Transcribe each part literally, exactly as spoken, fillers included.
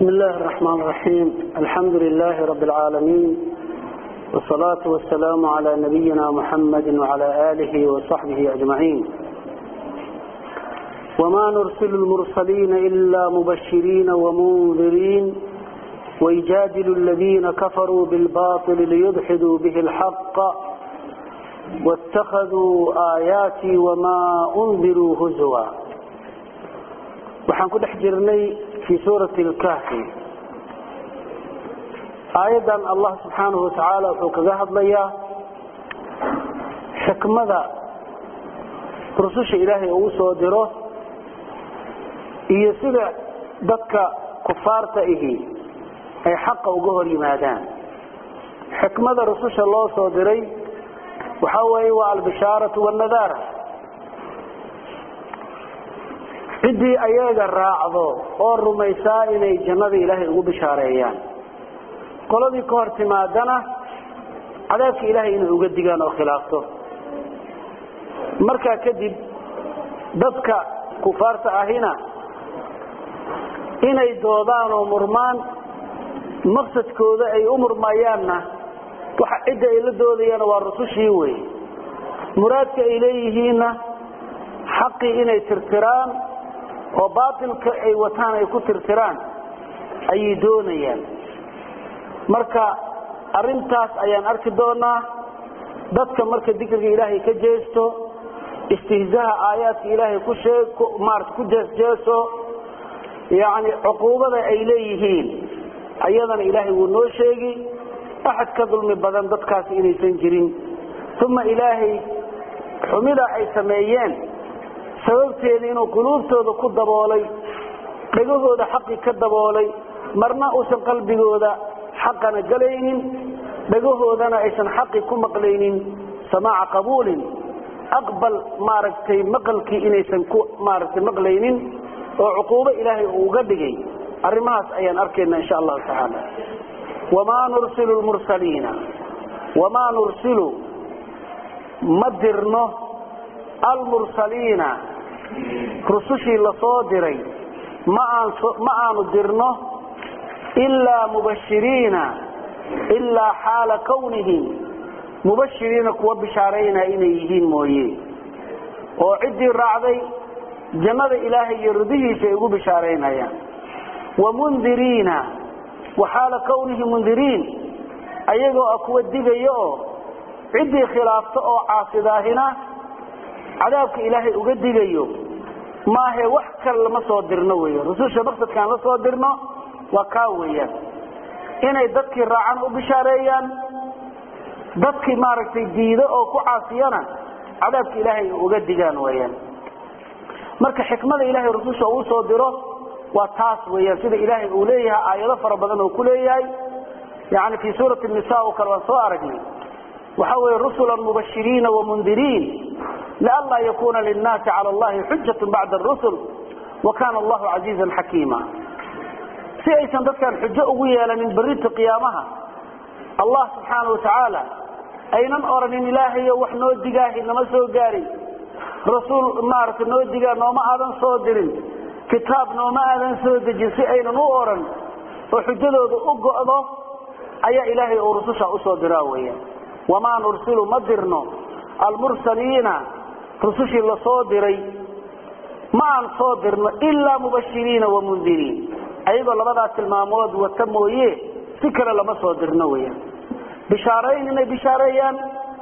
بسم الله الرحمن الرحيم. الحمد لله رب العالمين، والصلاة والسلام على نبينا محمد وعلى آله وصحبه أجمعين. وما نرسل المرسلين إلا مبشرين ومنذرين ويجادل الذين كفروا بالباطل ليدحضوا به الحق واتخذوا آياتي وما أنذروا هزوا. waxaan ku dhex jirnay fi suurati al-kahfi. aayadan Allah subhanahu wa ta'ala wuxuu kaga hadlayaa xikmada rususha Ilaahay uu soo diro iyo sida dadka kufaarta ihi ay xaq uga hor yimaadaan. xikmada rususha loo soo diray waxa weeye waa al-bishaaratu wan-nadara. cidii ayaga raacdo oo rumaysaa inay jannada Ilaahay ugu bishaareeyaan, qoladii ka hor timaadana cadaabka Ilaahay inay uga digaan oo khilaafto. marka kadib dadka kufaarta ahina inay doodaan oo murmaan maqsadkooda ay u murmayaanna waxa cid ay la doodayaan waa rusushii way. muraadka ay leeyihiinna xaqi inay tirtiraan oo baatilka ay wataan ay ku tirtiraan ay doonayaan. marka arintaas ayaan arki doonaa dadka marka dikriga Ilaahay ka jeesto istihzaa aayaadka Ilaahay ku sheeg maart ku jeesto yaani uquubada ay leeyihiin ayadana Ilaahay uu noo sheegi ahad ka dulmi badan dadkaas inaysan jirin. thumma Ilaahay xumida ay sameeyeen sababteeda inuu quluubtooda ku daboolay, dhagahooda xaqi ka daboolay, marna uusan qalbigooda xaqana galaynin, dhagahoodana aysan xaqi ku maqlaynin samaaca qabuulin aqbal maaragtay maqalkii inaysan ku maaragtay maqlaynin oo uquubo Ilaahay uu uga dhigay. arrimahaas ayaan arkaynaa insha Allah ta'ala. wama nursilu al-mursaliina wama nursilu madirno al-mursaliina rusushii la soo diray ma aan ma aanu dirno illa mubashiriina illa xaala kawnihim mubashiriina kuwa bishaarayna inay yihiin mooyee oo cidii raacday jannada Ilaahay iyo ridihiisa ay ugu bishaaraynayaan. wa mundiriina wa xaala kawnihim mundiriin ayagoo kuwa digayo oo cidii khilaafto oo caasidaahina cadaabka Ilaahay uga digayo ma he wax kale lama soo dirno weeyo. rususha maqsadkan la soo dirno waa ka weeyaan inay dadkii raacan u bishaareeyaan, dadkii maaragtay diido oo ku caasiyana cadaabka Ilaahay uga digaan weeyaan. marka xikmada Ilaahay rususha uu soo diro waa taas weeyaan sida Ilaahay uu leeyahay aayado fara badan oo ku leeyahay yaani fi suurati an-nisaa oo kala soo aragnay waxa weeye rusulan mubashiriina wa mundiriin لألا يكون للناس على الله حجة بعد الرسل وكان الله عزيزا حكيما. سيئسا ذكر حجة أقوية من بريد قيامها الله سبحانه وتعالى أين أرن إلهي وحنو الدقاه إنما سوى قاري رسول مارة نو الدقاه نوما آذن صادرين كتاب نوما آذن صادرين سيئين نورا وحجة ذو أقوى أي إلهي ورسوشا أصادراوية. وما نرسل مدرنا المرسلين رسوشي الله صادري ما عن صادرنا إلا مبشرين ومنذرين. أيضا لبدأت المامود والتمويه فكرة لما صادرنا ويا بشارين إنه بشاريان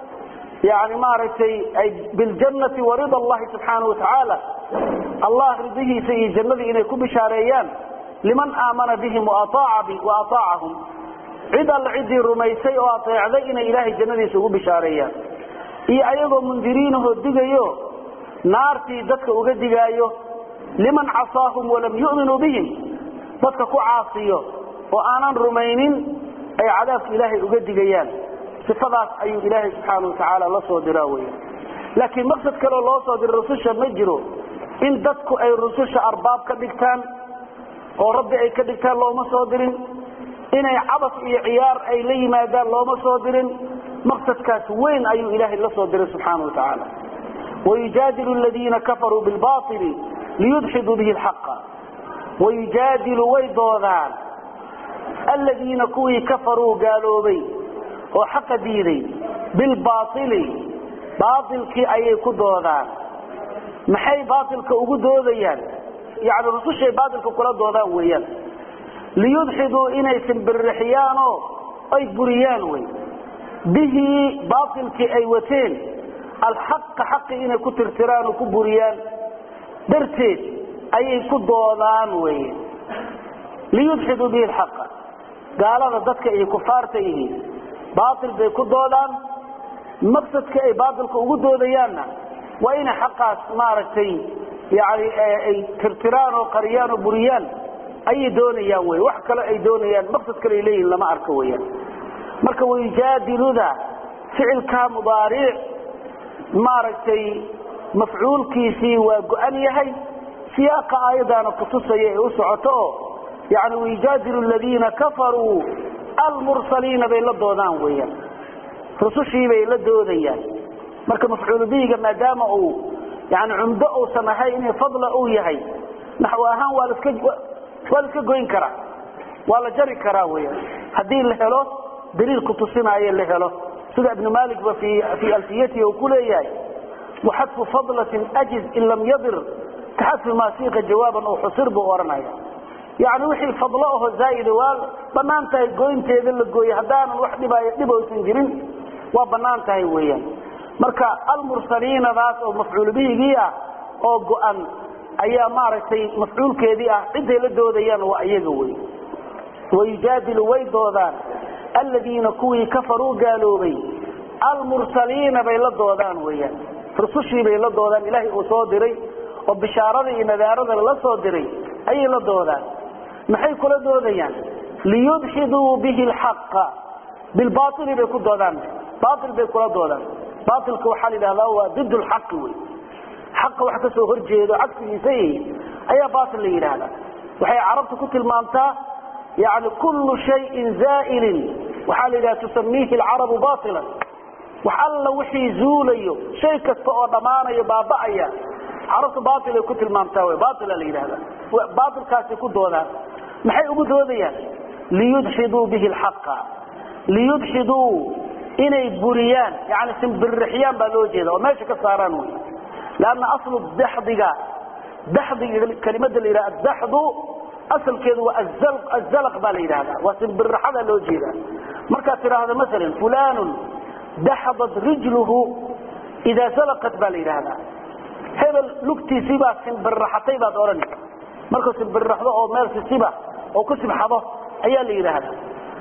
يعني ما رأيتي أي بالجنة ورضا الله سبحانه وتعالى. الله رضيه سيء جنة إنه يكون بشاريان لمن آمن بهم وأطاع به وأطاعهم عدا العدي رميسي وأطاع ذي إن إلهي جنة يسوه بشاريان. iyo ayagoo mundiriinaho digayo naartii dadka uga digayo liman casaahum walam yu'minu bihim dadka ku caasiyo oo aanan rumaynin ay cadaabka Ilaahay uga digayaan. sifadaas ayuu Ilaahay subhanahu wa ta'ala la soo diray. laakiin maqsad kale loo soo diray rususha ma jiro in dadku ay rususha arbaab ka dhigtaan oo rabbi ay ka dhigtaan looma soo dirin. inay cabas iyo ciyaar ay la yimaadaan looma soo dirin. مقصدكاس وين أي إله الله صدره سبحانه وتعالى. ويجادل الذين كفروا بالباطل ليدحضوا به الحق ويجادل ويضوذان الذين كوي كفروا قالوا بي وحق ديري بالباطل باطل كي أي كدودان محي باطل كأقدوديان يعني رسول شيء باطل ككلا دودان ويان ليدحضوا إنيسن بالرحيانو أي بريان وي به باطل كي أي وتين الحق حق إني كترتران وكبريان درتين أي كدودان وي ليدحضوا به الحق قال هذا ضدك أي كفارته باطل بي كدودان مقصدك أي باطل كأقدوديان وإن حقات مارتين يعني أي ترتران وقريان وبريان أي دونيان وي وحكى أي دونيان مقصدك إليه لما أركويان marka way jaadiluda ficilka mudaaric maartay mafcuulkiisi waa go'an yahay siyaaqa ayadana ku tusayay u socoto yaani way jaadilu alladina kafaru almursalin bay la doodaan weeyaan rusushii bay la doodayaan marka mafcuul biiga maadaama uu yaani umdo oo samahay in fadla uu yahay naxwa ahaan waa iska waa iska goyn kara waa la jari kara weeyaan hadii la helo دليل كتصينا أي اللي هله سيدة ابن مالك في في ألفيته وكل إياه وحذف فضلة أجز إن لم يضر كحذف ما سيق جوابا أو حصر بورنايا يعني وحي فضله زايد وال بنانته يقوين تيذل القوي هدان الوحد يبقى يسنجرين وبنانته يويا مركا المرسلين ذات أو مفعول به جيا أو قوان أي مارسي مفعول كذي عده لدو ديان وأيقوي ويجادل ويدودان الذين كوي كفروا قالوا بي المرسلين بي لدودان ويان فرسوشي بي لدودان إلهي أصادري وبشارة نذارة لصادري أي لدودان محي كل دودان ليدحضوا به الحق بالباطل بي كل دودان باطل بي كل دودان باطل كوحالي لهذا هو ضد الحق وي حق وحكسه هرجيد وعكسه سيه أي باطل لي هذا وحي عربت كنت المامتا يعني كل شيء زائل وحال إذا تسميه العرب باطلا وحال وحي زولي شيء كستوى ضمانا يبابعيا عرفت باطل يكون المامتاوي باطل اللي هذا باطل كاس يكون دولا محي أبو ذوذيا ليدحضوا به الحق ليدحضوا إني بريان يعني سن بالرحيان بالوجه ذا وماشي كساران لأن أصل الدحضقة دحضق كلمة اللي رأى الدحض أصل كذا والزلق الزلق بالي هذا وسن بالرحلة لوجيها مركز هذا مثلا فلان دحضت رجله إذا زلقت بالي هذا هذا لقتي سبا سن بالرحتي بعد أورني مركز سن بالرحلة أو مارس سبا أو كسب حظه أي اللي هذا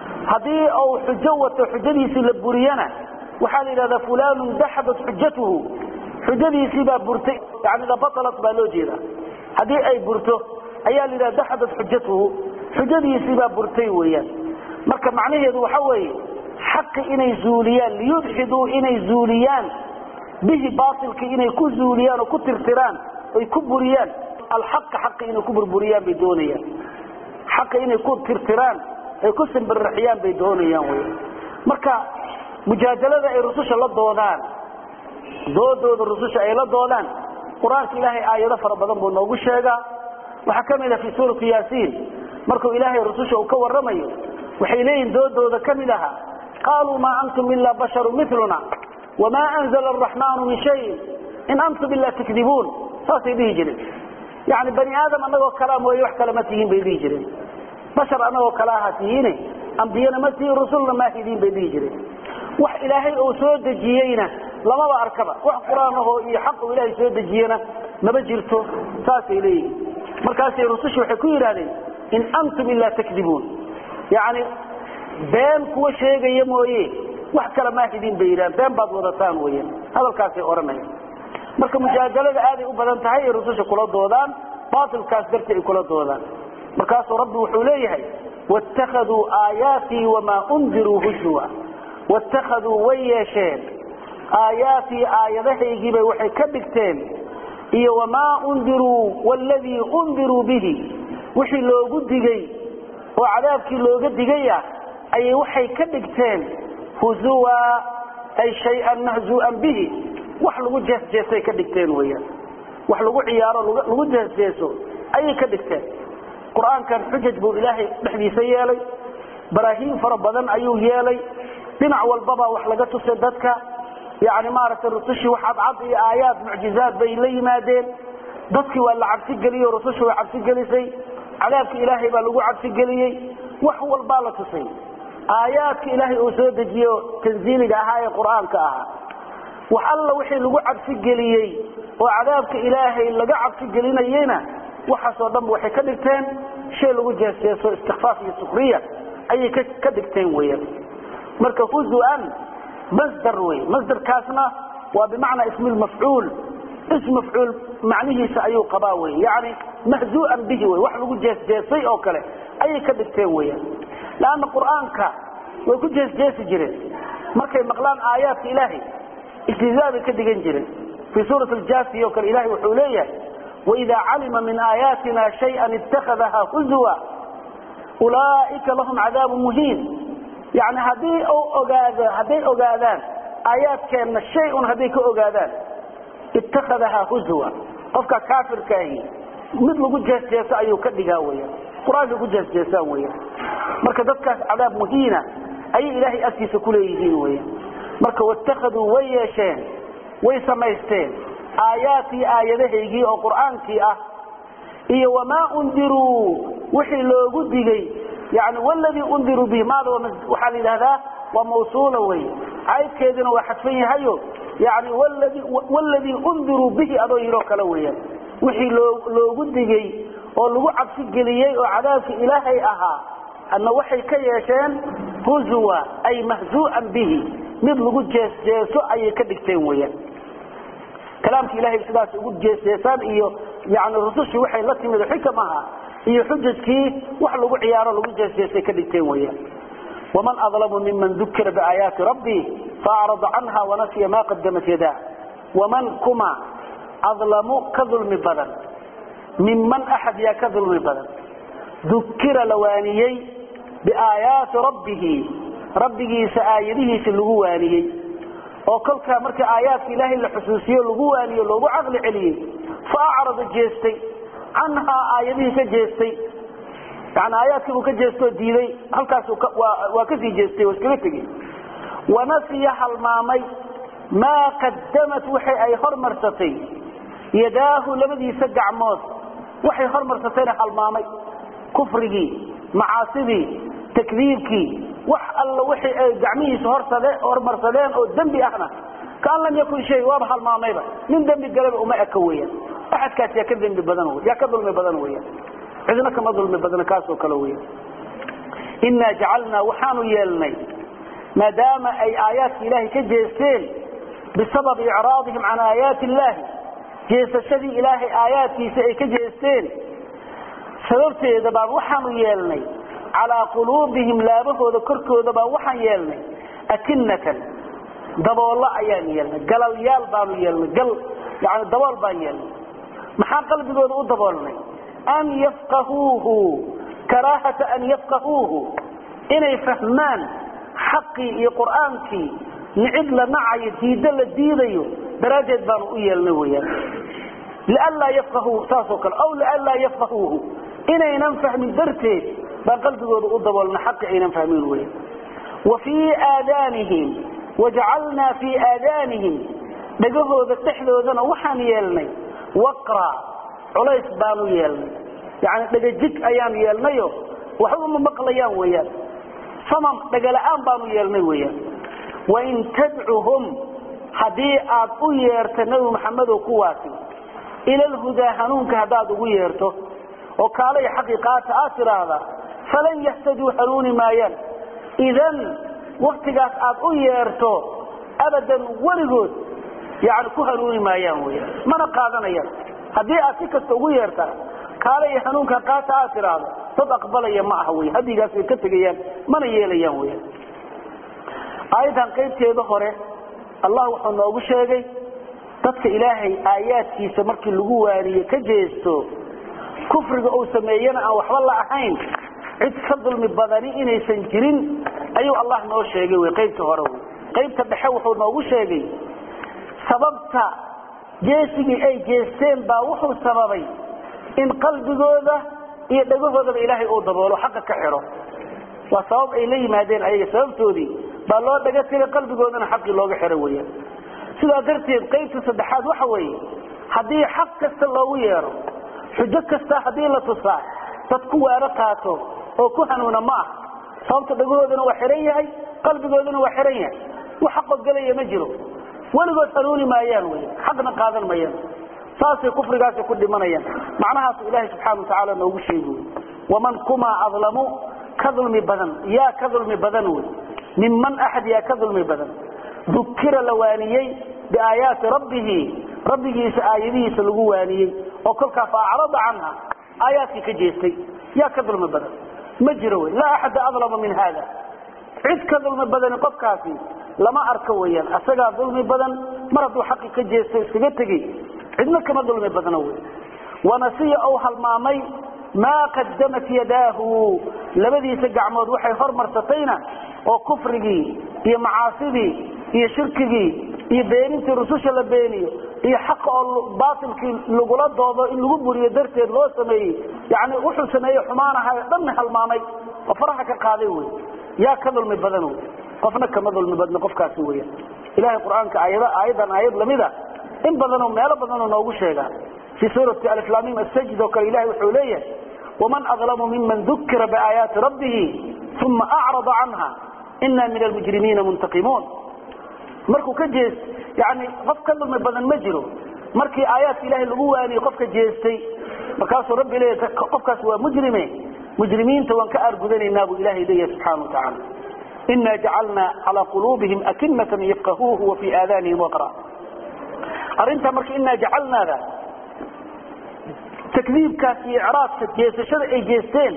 هذه أو حجوة حجدي سلبوريانا وحال هذا فلان دحضت حجته حجدي سبا برتي يعني إذا بطلت بالوجيها هذه أي برته ayaa lida daxad xujatuhu xujadiisi ba burtay weeyaan marka macnaheedu waxa weeye xaq inay zuuliyaan liyudhidu inay zuuliyaan bihi baatilka inay ku zuuliyaan oo ku tirtiraan ay ku buriyaan alxaq xaq inay ku burburiyaan bay doonayaan xaq inay ku tirtiraan ay ku sinbirxiyaan bay doonayaan weeyaan marka mujaadalada ay rususha la doodaan doodooda rususha ay la doodaan quraanka ilaahay aayado fara badan buu noogu sheegaa وحكمنا في سورة ياسين مركوا إلهي رسوشه وكورميه وحيلين دودو ذا كملها قالوا ما أنتم إلا بشر مثلنا وما أنزل الرحمن من شيء إن أنتم إلا تكذبون فاسي به جرين يعني بني آدم أنه كلام ويحكى لمتهين به جرين بشر أنه كلاهتهين أنبيانا متهين رسولنا ماهدين به جرين وح إلهي أسود جيينا لما بأركبه وح قرآنه يحق إلهي سود جيينا ما بجرته فاسي إليه markaasay rusushu waxay ku yiraahdeen in antum illa takdibun yaani been kuwa sheegaya mooyee wax kala ma hidin beeyran been baad wadataan weeyaan hadalkaasay oranayaan marka mujaadalada aad ay u badan tahay rusushu kula doodaan baatilkaas dartii ay kula doodaan markaas rabbi wuxuu leeyahay wattakhadhu ayati wama unziru hujwa wattakhadhu wayashan ayati ayadahaygi bay waxay ka dhigteen iyo wama undiru walladhi undiru bihi wixii loogu digay oo cadaabkii looga digaya ay waxay ka dhigteen huzuwa ay shay'an mahzu'an bihi wax lagu jeesjeesay ka dhigteen weeyaan wax lagu ciyaaro lagu jeesjeeso ay ka dhigteen quraankan xujaj buu ilaahay dhexdiisa yeelay براهين فربدن أيو يالي دينع والبابا وحلقة تصددك يعني مارة الرسوشي وحب عضي آيات معجزات بيلي مادين dadkii waa la cabsi galiyo rasuushu waa cabsi galisay cadaabka ilaahay baa lagu cabsi galiyay wax walba la tusay aayaadka ilaahay oo soo dejiyo tanziiliga ahaa ee quraanka ahaa wax alla wixii lagu cabsi galiyay oo cadaabka ilaahay laga cabsi galinayna waxa soo dhan waxay ka dhigteen shay lagu jeeseeso istighfaaf iyo sukriya ayay ka dhigteen weeyaan marka huzuan masdar way masdar kaasna waa bimaana ism al-maf'ul اسم مفعول معنيه سأيو قباوي يعني مهزوءا به وحلو جيس جيسي أو كله أي كدكتين ويا لأن القرآن كا ويكون جيس جيس جرين مركي مقلان آيات إلهي اجتذاب كدكين جرين في سورة الجاثية وكال إلهي وحولية وإذا علم من آياتنا شيئا اتخذها هزوا أولئك لهم عذاب مهين يعني هذه أو أقاذان هذه أقاذان آيات كان الشيء هذيك أقاذان اتخذها هزوا قفك كافر كاهي مثل قد جاس جاسا أيو كدقا ويا قرآن قد جاس جاسا ويا مركا دفكا عذاب مهينة أي إلهي أسيس كل يدين ويا مركا واتخذوا وياشين ويسميستين آياتي آياته أو قرآن كي أه إيه وما أنذروا وحي لو قد بي يعني والذي أنذروا به ماذا وحال هذا وموصولا ويا عايز كيدنا وحدفين هايو يعني والذي والذي انذروا به ادو يرو كلا ويان وحي لو غدغي او لو عبسي غليي او عذاب الهي اها ان وحي كيشان هزوا اي مهزوءا به مid lagu jees jeeso ay ka dhigteen weeyaan kalaamka ilaahay sidaas ugu jeesaysan iyo yaani rusushi waxay la timid xikmaha iyo xujjadkii wax lagu ciyaaro lagu jeesay ka dhigteen weeyaan ومن أظلم ممن ذكر بآيات ربه فأعرض عنها ونسي ما قدمت يداه ومن كما أظلم كظلم بدن ممن أحد يا كظلم بدن ذكر لوانيي بآيات ربه ربه سآيده في اللغوانيي وكل كامرك آيات إله الحسوسية اللغوانية اللغو عقل عليه فأعرض الجيستي عنها آياته كجيستي يعني آياتك وكجيستو ديدي halkaas waa ka sii jeestay waskala tagay ونسي halmaamay ما قدمت وحي ay hormarsatay yadaahu labadiisa gacmood waxay hormarsatay halmaamay kufrigi macaasidi takdiibki wax alla wixii ay gacmihiisa horsadeen hormarsadeen oo dambi ahna kaan lam yakun shay waa halmaamayba min dambi galab uma akaweeyaan axadkaas yaa ka dambi badan yaa ka dulmi badan weeyaan عندنا كما ظلم بدنا كاسو كلوية إنا جعلنا وحانو يلني ما دام أي آيات إلهي كجيسين بسبب إعراضهم عن آيات الله جيس الشدي إلهي آياتي سأي كجيسين سببت إذا وحانو يلني على قلوبهم لابه وذكركه إذا وحان يلني أكنة دبا الله أيان يلني قلل يال بانو يلني قل يعني دوال بان يلني محان قلبي ذو دبالني أن يفقهوه كراهة أن يفقهوه إن يفهمان حقي قرآنك نعد لنعي ديدل الديديو درجة بانوية النوية لألا يفقهوه ساسوكال أو لألا يفقهوه إن ينفع من درته بقلب قد والنا حق ينفع من الوية وفي آذانهم وجعلنا في آذانهم بقهوا ذا ذنا وحن يلني وقرأ culays baanu yeelnay yaani dhagajig ayaan yeelnayo waxba ma maqlayaan weeyaan samam dhagala'aan baanu yeelnay weeyaan wa in tad'uhum hadii aad u yeerto nabi maxamed oo ku waasi ila al-huda hanuunka hadaad ugu yeerto oo kaalay xaqiiqata asraada falan yahtadu haruni maayan idan waqtigaas aad u yeerto abadan warigood yaani ku haruni maayaan weeyaan mana qaadanayaan hadii aad si kasta ugu yeerta kaalay hanuunka qaata asraada dad aqbalaya ma aha way hadigaas ay ka tagayaan mana yeelayaan way aydan qaybteeda hore Allah wuxuu noogu sheegay dadka Ilaahay aayaadkiisa markii lagu waariyo ka jeesto kufriga oo sameeyana aan waxba la ahayn cid ka dulmi badani inaysan jirin ayuu Allah noo sheegay way qaybta hore qaybta dhexe wuxuu noogu sheegay sababta jeesigii ay jeesteen baa wuxuu sababay in qalbigooda iyo dhagahooda ilaahay oo daboolo xaq ka xiro waa sabab ay leeyimaadeen ayaga sababtoodii baa loo dhaga tiray qalbigoodana xaqi looga xiro weeyaan sida darteed qaybta saddexaad waxa weeye hadii xaq kasta loogu yeero xujo kasta hadii la tusaa dad ku waara qaato oo ku hanuuna ma sababta dhagoodana waa xiran yahay qalbigoodana waa xiran yahay waxa qodgalaya ma jiro waligood hanuuni maayaan way xaqna qaadan maayaan saasay kufrigaas ku dhimanayaan macnahaas ilaahay subhanahu wa ta'ala noogu sheegay waman kuma adlamu kadulmi badan ya kadulmi badan mimman ahad ya kadulmi badan dhukira lawaniyay biayat rabbih rabbigiis aayadihiisa lagu waaniyay oo kolka faacalada anha aayaadkii ka jeestay ya kadulmi badan ma jiro la ahad adlama min hada cid kadulmi badan qofkaasi lama arko weeyaan asaga dulmi badan maradu xaqi ka jeestay iskaga tagay cidna kama dulmi badan way ونسي أو هالمامي ما قدمت يداه لبديس قعمود وحي هرمرتين أو كفره هي معاصيه هي شركه هي بينية الرسوش اللبيني هي حق الباطل في اللقلات ضوضاء اللي قبل يدرت الله سميه يعني وحو سميه حمانها ضمن هالمامي وفرحك قادوي يا كذل مبدنو قفنا كمذل مبدن قف كاسوية إلهي القرآن كأيضا أيضا أيضا لماذا إن بدنو ميلا بدنو نوغو شيئا في سورة الإسلامية السجد وكإله وحوليه ومن أظلم ممن ذكر بآيات ربه ثم أعرض عنها إنا من المجرمين منتقمون مركو كجيس يعني قف كذل مبدن مجرو مركي آيات إله اللغواني قف كجيستي مركاسو رب إليه قف كاسوا مجرمين مجرمين توان كأرقذني الناب إلهي ليه سبحانه وتعالى إنا جعلنا على قلوبهم أكنة يفقهوه وفي آذانهم وقرا أرنت مرك إنا جعلنا ذا تكذيب كاسي إعراض جيس شرعي جيستين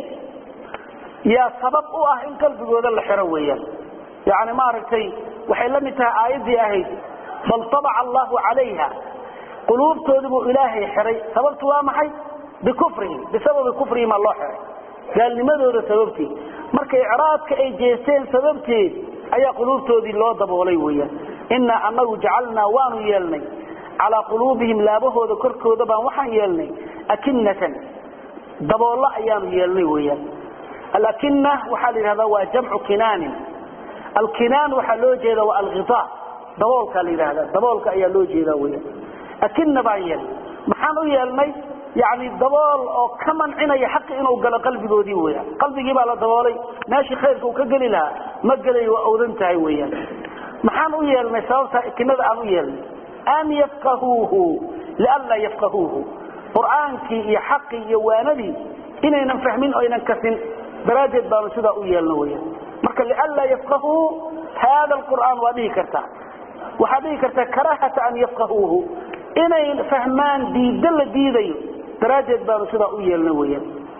يا سبب أه إن قلب جوذا الحروية يعني ما ركتي وحلمتها آيدي أهيد بل طبع الله عليها قلوب تذب إلهي حري سببتها محي بكفرهم بسبب كفرهم الله حري قال لماذا هذا سببتي marka icraadka ay jeesteen sababteed ayaa quluubtoodii loo daboolay weeyaan inna anagu jacalna waanu yeelnay ala quluubihim laabahooda korkooda baan waxaan yeelnay akinnatan daboola ayaanu yeelnay weeyaan alakinna waxa la yiraahdaa waa jamcu kinaan alkinan waxa loo jeedaa waa alghita daboolka la yiraahdaa daboolka ayaa loo jeedaa weeyaan akinna baan yeelnay maxaan u yeelnay يعني الضبال أو كمان عنا يحق إنه قال قلبي جودي ويا قلبي جيب على ضبالي ماشي خيرك وكجلي لها ما جلي وأوذنتها ويا محن ويا المساوسة كندا أن ويا أن يفقهوه لألا يفقهوه قرآن كي يحق يوانبي إن ينفهمين أو ينكسن براجة بانسودا ويا النويا مركل لألا يفقهوه هذا القرآن وهذه كرتا وهذه كرتا كراهة أن يفقهوه إن فهمان دي دل دي ذي درجة بانسودا ويلنا ويا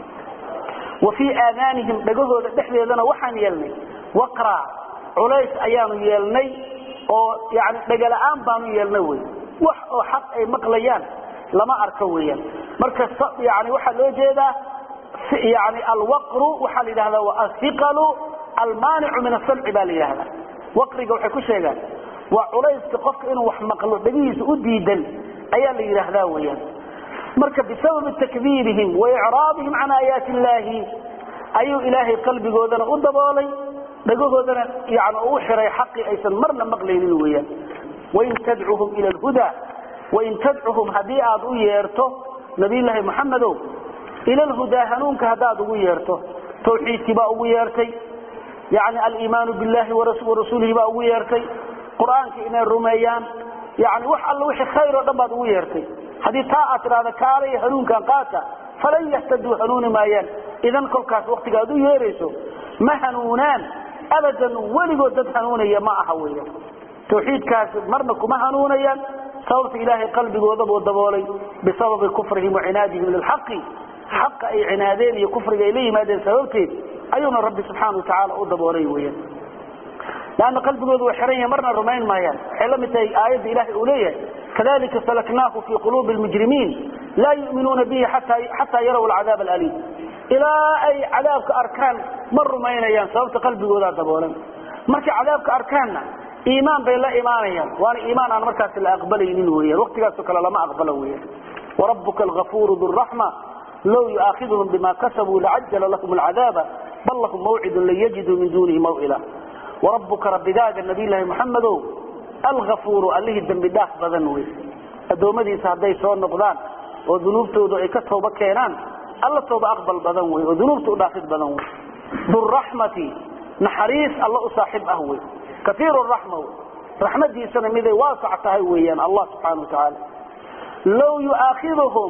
وفي آذانهم دقوه دحلي لنا وحن يلني وقرأ عليس أيام يلني أو يعني دقل آن بانو يلنا ويا وحق أي مقليان لما أركويا مركز يعني وحل وجيدا يعني الوقر وحل هذا والثقل المانع من السمع بالي هذا وقر وحكو شيئا وعليس تقفك إنه وحمقلو دقيس أديدا أيا اللي يرهدا ويا مركب بسبب تكذيبهم وإعراضهم عن آيات الله أي إلهي قلبي قودنا قدبالي دقو قودنا يعني أوحري حقي أيسا مرنا مقلين ويا وإن تدعوهم إلى الهدى وإن تدعوهم هديئة ويرته نبي الله محمد إلى الهدى هنونك هداد ويرته توحيد كباء ويرتي يعني الإيمان بالله ورسوله بأ ويرتي قرآن كإن الرميان يعني وح الله وحي خير ودباد ويرتي حديث تاءت هذا كاري هنون كان قاتا فلن يهتدوا هنون مايان إذن كل كاس وقت قادوا يريسوا ما هنونان أبدا ولقوا دد هنونيا ما أحويا توحيد كاس مرنكم ما هنونيا صورت إلهي قلبي وضب والضبولي بسبب كفرهم وعنادهم للحق حق أي عنادين يكفر إليه ماذا سببته أيون الرب سبحانه وتعالى والضبولي ويا لأن قلبه ذو حرية مرنا الرمين مايان حلمت آيات إله أولية كذلك سلكناه في قلوب المجرمين لا يؤمنون به حتى حتى يروا العذاب الأليم إلى أي عذابك أركان مر رمين أيان سببت قلبه ذو ذبولا مركي عذابك أركاننا إيمان بين لا إيمان أيان وأنا إيمان أنا مركز الأقبلين ويا وقت قاسك لما أقبله ويا وربك الغفور ذو الرحمة لو يؤاخذهم بما كسبوا لعجل لهم العذاب بل لهم موعد لن يجدوا من دونه موئلا وربك رب داق النبي الله محمد الغفور اللي الدنب داخ بدنوي الدومدي سادي سو نقدان وذنوبته اي كتوبه كينان الله توبه اقبل بدنوي وذنوبته داخل بدنوي ذو الرحمه نحريس الله صاحب اهوي كثير الرحمه رحمتي سنه ميدي واسعه ويان الله سبحانه وتعالى لو يؤاخذهم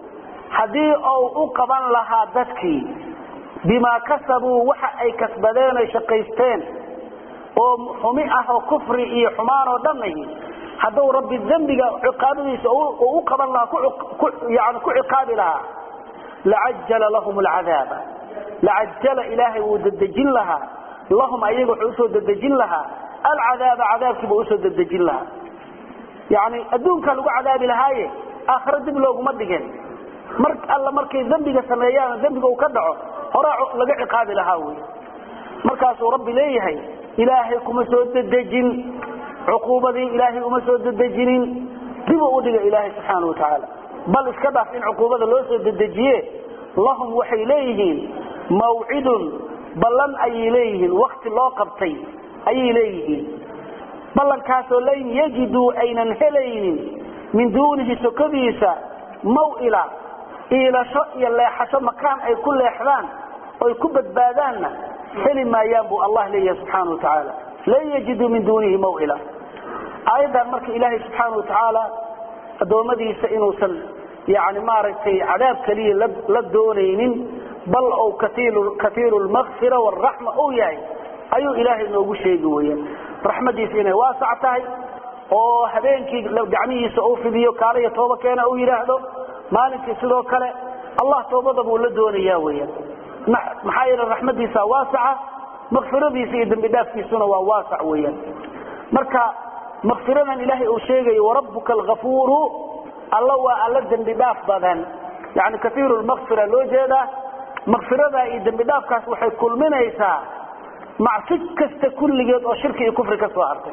حدي او اقبل لها ددكي بما كسبوا وحا اي كسبدين اي شقيستين oo xumi ah oo kufri iyo xumaan oo dhamay haduu rabbi dambiga ciqaabadiisa oo u qaban la ku yaani ku ciqaabi laha la'ajjala lahum al'adaba la'ajjala ilahi wadajin laha lahum ayagu wuxuu soo dadajin laha al'adaba adabki buu soo dadajin laha yaani adduunka lagu cadaabi lahaaye aakhirada dib loogu ma dhigeen mar alla markay dambiga sameeyaan dambiga uu ka dhaco hore laga ciqaabi lahaa way markaas uu rabbi leeyahay إلهي كما سود الدجين عقوبتي إلهي كما سود الدجين دبوا أودي إلهي سبحانه وتعالى بل اسكبه في عقوبة لو سود الدجيه لهم وحي إليهن موعد بلن أي إليهن وقت الله قبطي أي إليهن بلن كاسوا لين يجدوا أين انهلين من دونه سكبيسة موئلة إلى شيء اللي حسب مكان أي كل إحران ويكبت بادانا حلم ما ينبو الله لي سبحانه وتعالى لا يجد من دونه موئلة أيضا مرك إلهي سبحانه وتعالى دومدي سئنوسا يعني مارتي عذاب كليل للدونين بل أو كثير, كثير المغفرة والرحمة أو ياي أيو إلهي نوغو شيء قوية رحمة دي سئنة واسعتها oo habeenkii la gacmihiisa oo fidiyo kaalay tooba keena oo yiraahdo maalintii sidoo kale Allah toobada buu la doonayaa weeyaan maxayna rahmadiisa waasica maghfiradiisa iyo dambi dhaafkiisuna waa waasic weeyaan marka maghfiradan ilaahay uu sheegay rabbuka al-ghafuur Allah waa alla dambi dhaaf badan yaani kathiir al-maghfira loo jeeda maghfirada iyo dambi dhaafkaas waxay kulminaysaa macsid kasta kulligeed oo shirki iyo kufri ka soo hartay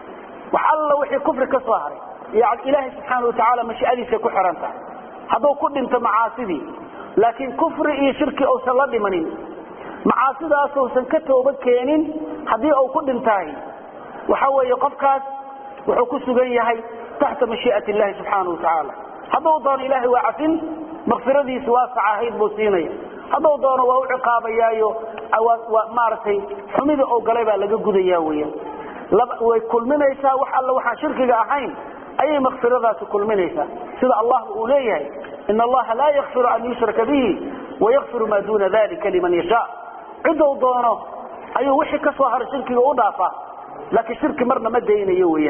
وحلا وحي كفر كصهري يعني إلهي سبحانه وتعالى مش أديس يكون حرانته هذا كل انت معاصدي لكن كفر إيه شرك أو سلاد منين معاصد أصلا سنكته وبكينين هذه أو كل انتهي وحوى يقفكات وحكوس جيهي تحت مشيئة الله سبحانه وتعالى هذا وضان إلهي وعفن مغفرة دي سواسعة هيد بوسيني هذا وضان وهو عقاب يايو أو مارتي حميد أو قليبا لقى قد ياويا وكل منيسا وحال وحا شركك أحين أي مغفرة كل منيسا سيدة الله أوليه إن الله لا يغفر أن يشرك به ويغفر ما دون ذلك لمن يشاء عده ضانه أي وحي كسوهر شركك أضافة لكن شرك مرنا مدين يويا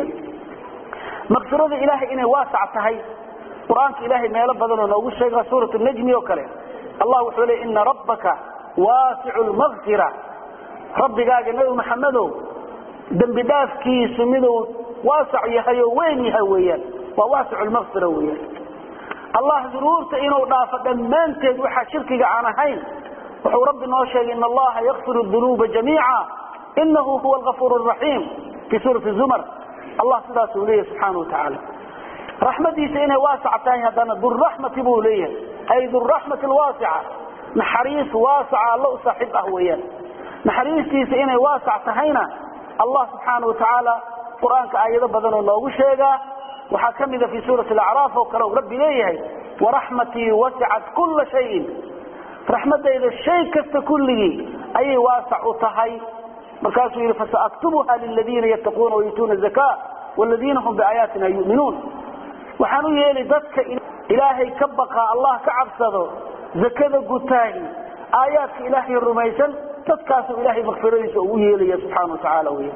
مغفرة إلهي إنه واسع تهي قرآنك إلهي ما يلبضنا ونوش شيء سورة النجم يوكله الله وحوله إن ربك واسع المغفرة ربي قال النبي محمد دنب دافكي سميدو واسع يحيى وين يحويان وواسع المغفرة ويان الله ضرورته إنه ضافة دمانتد وحا شركك عن هين وحو ربنا وشيء إن الله يغفر الذنوب جميعا إنه هو الغفور الرحيم في سورة الزمر الله سبحانه وليه سبحانه وتعالى رحمتي سينه واسع تاني هذا ذو الرحمة بوليه أي ذو الرحمة الواسعة نحريس واسع الله صاحبه ويان نحريسي سينه واسع تهينا الله سبحانه وتعالى قرآن كآيات بدن الله وشيغا وحكم في سورة الأعراف وكرو ربي ليه ورحمتي وسعت كل شيء رحمتي إذا الشيء كست كله أي واسع طهي مكاسو فسأكتبها للذين يتقون ويؤتون الزكاة والذين هم بآياتنا يؤمنون وحنو يلي ذاتك إلهي كبقى الله كعبسده زكاة قتاهي آيات إلهي الرميسل تذكاسو إلهي مغفريسه ويلي سبحانه وتعالى ويلي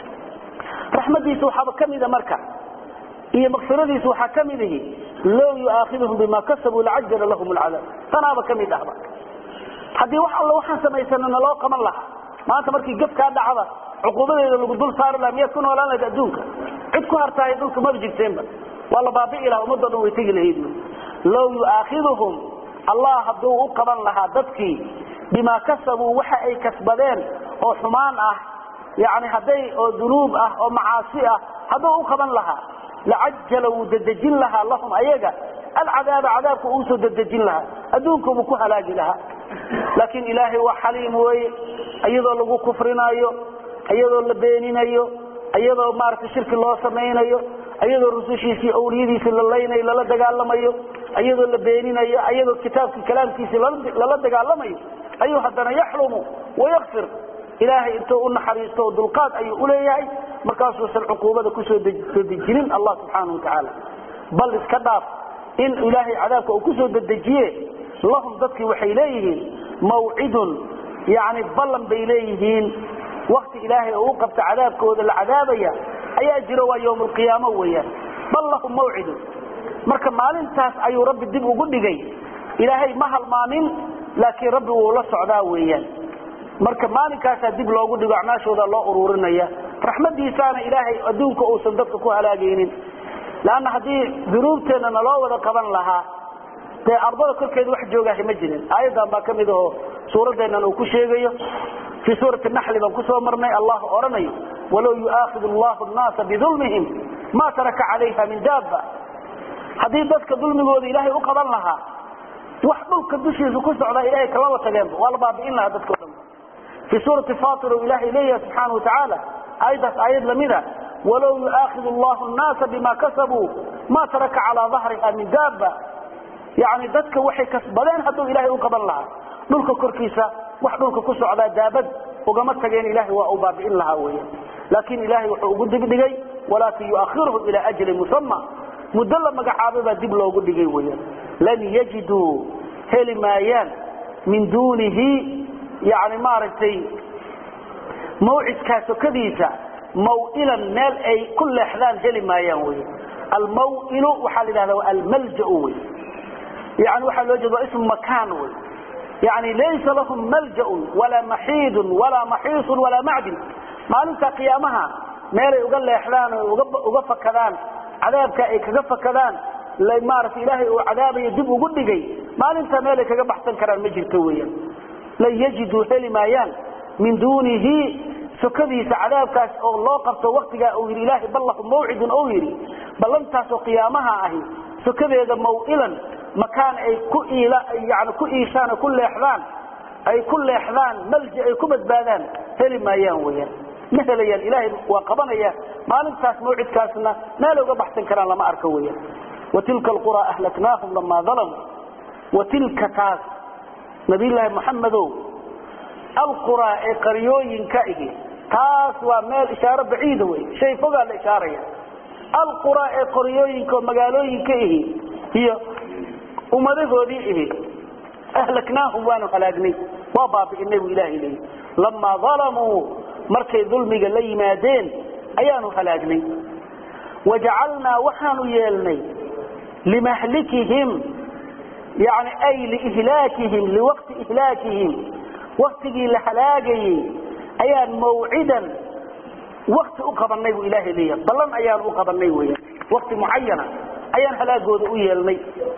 رحمتيسه وحابة كم إذا مركع إيه مغفريسه وحكم إذا لو يؤاخذهم بما كسبوا لعجل لهم العذاب فنابا كم إذا أحبك حدي وح الله وحن سميسان أن الله قم الله ما أنت مركي قف كهذا عذاب عقوبة إذا القدول صار لم يكن ولا لا يدونك عدكو هرتاي يدونك ما بيجيك سينبا والله بابي إله ومدد ويتيجي لهيدنا لو يؤاخذهم الله هدوه قم لها دبكي بما كسبوا وحا اي كسبدين او حمان اه يعني هدي او ذنوب اه او معاصي اه هذا او قبن لها لعجلوا ددجين لها اللهم ايغا العذاب عذابك أوسو ددجين لها أدونكم كو هلاقي لها لكن إلهي وحليم وي أيضا لغو كفرنا أيو أيضا لبينين أيو أيضا مارت الشرك الله سمين أيو أيضا رسوشيسي أوليدي في الليين إلا لدقال أيو أيضا لبينين أيو أيضا كتاب في كلام كيسي لدقال أيو أيو حدنا يحلم ويغفر إلهي انتو قلنا حريستو دلقات أي أولياء مركاسو العقوبة كسو دجنين الله سبحانه وتعالى بل اسكداف إن إلهي عذابك وكسو دجيه لهم ذاتك وحيليهين موعد يعني بلن بإليهين وقت إلهي أوقفت عذابك وذا العذابية أي أجروا يوم القيامة ويا بل لهم موعد مركا مالين تاس أي رب الدب وقل لي إلهي مهل مامن لكن ربي ولا سعدا ويا marka maalinkaas dib loogu dhigo acmaashooda loo ururinaya raxmadiisana ilaahay adduunka oo san dadka ku halaagaynin laana hadii duruubteena loo wada qaban lahaa ee ardada korkeeda wax jooga ma jirin aayadan baa kamid ah suuradeena uu ku sheegayo fi suurati an-nahl baan ku soo marnay Allah oranayo walaw yu'akhidhu Allahu an-nasa bidhulmihim ma taraka 'alayha min dabba hadii dadka dulmigooda ilaahay u qaban lahaa wax dhulka dushiisa ku socda ilaahay kala watageen wala baabi'in lahaa dadka في سورة فاطر إله إليه سبحانه وتعالى أيضا آيات لماذا ولو يؤاخذ الله الناس بما كسبوا ما ترك على ظهرها من دابة يعني ذاتك وحي كسبان حتى إلهي أقبل لها نلك كركيسة وحنلك كسو على دابد وقامت تجين إلهي وأباب إلها وهي لكن إلهي وحقود بدقي ولكن يؤخرهم إلى أجل مسمى مدلما مقعابة دبلو قدقي وهي لن يجدوا هلمايان من دونه يعني مارتي موعد كاسو كديسة موئلا مال أي كل إحلال جلي ما ينوي الموئل وحال هذا الملجأ يعني وحال وجد اسم مكان يعني ليس لهم ملجأ ولا محيد ولا محيص ولا معدن ما ننسى قيامها مال يقول إحلال وقف كذان عذابك أي كقف كذان لا يمارس إلهي وعذاب يدب وقدقي ما ننسى مالك قبحثا كران مجر كويا لن يجدوا هلمايان من دونه سكديس عذابكاس او الله قبطه وقتها او يري الله بالله موعد او يري بلنتاس قيامها اهي سكديده موئلا مكان اي كئيلا يعني كئيسان كل احلان اي كل احلان ملجأ اي كبدبادان هلمايان ويا مثلا يا الاله وقبنيا ما لنتاس موعدكاسنا ما لو بحثن كران لما اركو ويا وتلك القرى اهلكناهم لما ظلموا وتلك تاس نبي الله محمد القرى قريوين كائه تاس ومال إشارة بعيدة وي شيء فوق الإشارة القرى قريوين كمقالوين كائه هي أمره ذيه أهلكناهم وانو خلاقني وباب إنه إله إليه لما ظلموا مركي ظلمي قال لي مادين أيانو خلاقني وجعلنا وحانو يالني لمهلكهم يعني أي لإهلاكهم لوقت إهلاكهم وقت لحلاقه أيان موعدا وقت أقب النبي إلهي لي بلن أيان أقب النبي وقت معينة أيان هلاقه ذؤية لي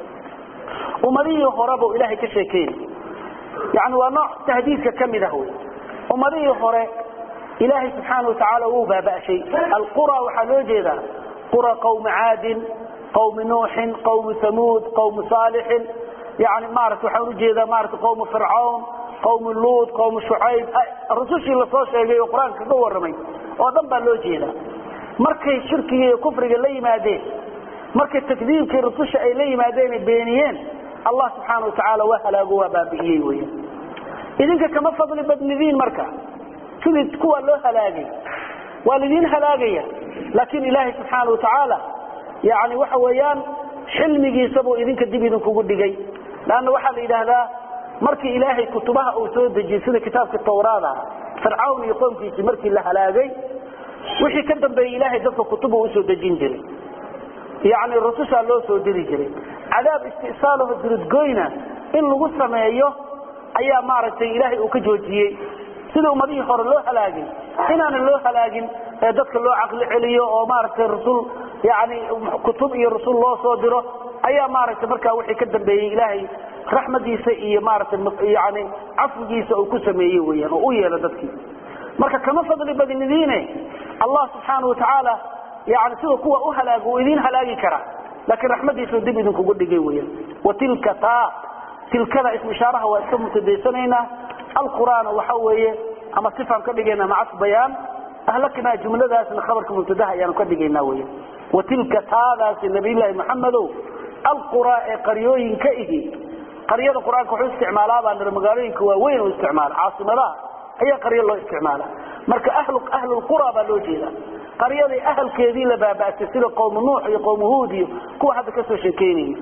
ومريه خرابه إلهي كشيكين يعني ونوع تهديدك كم ذهو ومريه خراب إلهي سبحانه وتعالى هو بابا شيء القرى وحلوجه ذا قرى قوم عاد قوم نوح قوم ثمود قوم صالح يعني مارت وحوجه ذا مارت قوم فرعون قوم اللوط قوم شعيب الرسول اللي صار شيء القرآن كدور رمي وضم باللوجه ذا مركي شركي كفر لي ما دين مركي التكذيب كي الرسول أي لي ما دين بينيين الله سبحانه وتعالى وهلا جوا بابيه ويا إذن كما فضل بدن ذين مركا كذي تكون له هلاقي والذين هلاقية لكن إلهي سبحانه وتعالى يعني وحويان حلمي يسبوا إذن كدب إذن كقول دقي لأنه واحد إلى هذا مركي إلهي كتبها أو سود الجنسية كتاب التوراة فرعون يقوم في مركي الله هلاقي وحي كدب بإلهي دفع كتبه وسود الجنجري يعني الرسول صلى الله عليه وسلم عذاب استئصاله الدرد قوينة إن لغصة ما أيه أيها مارت إلهي وكجوجيه سيدو مديه خور الله هلاقي إنان الله هلاقي دفك الله عقل عليه ومارت الرسول يعني كتب إيه الرسول الله صادره أيها مارت مركا وحي كدب بإيه إلهي رحمة ديسة إيه مارت يعني عفو ديسة وكسم إيه ويان وإيه لدفك مركا كما فضل بدن دينه الله سبحانه وتعالى يعني سيدو كوة أهلاق وإذين هلاقي كرا لكن رحمتي سودي بدون كقول جويا وتلك تا تلك هذا اسم إشارة واسم متديسنينا القرآن وحويه أما صفة كدجينا مع بيان أهلكنا جملة ذات خبركم مبتدأ يعني كدجينا ويا وتلك هذا النبي الله محمد القراء قريوين كإيدي قرية القرآن كحول استعمالها بأن المقالين كوين واستعمال عاصمة لا هي قرية الله استعمالها مرك أهل أهل القرى بالوجيلة قرية أهل كذي لبابا تسير قوم نوح قوم هود كو هذا كسر شكيني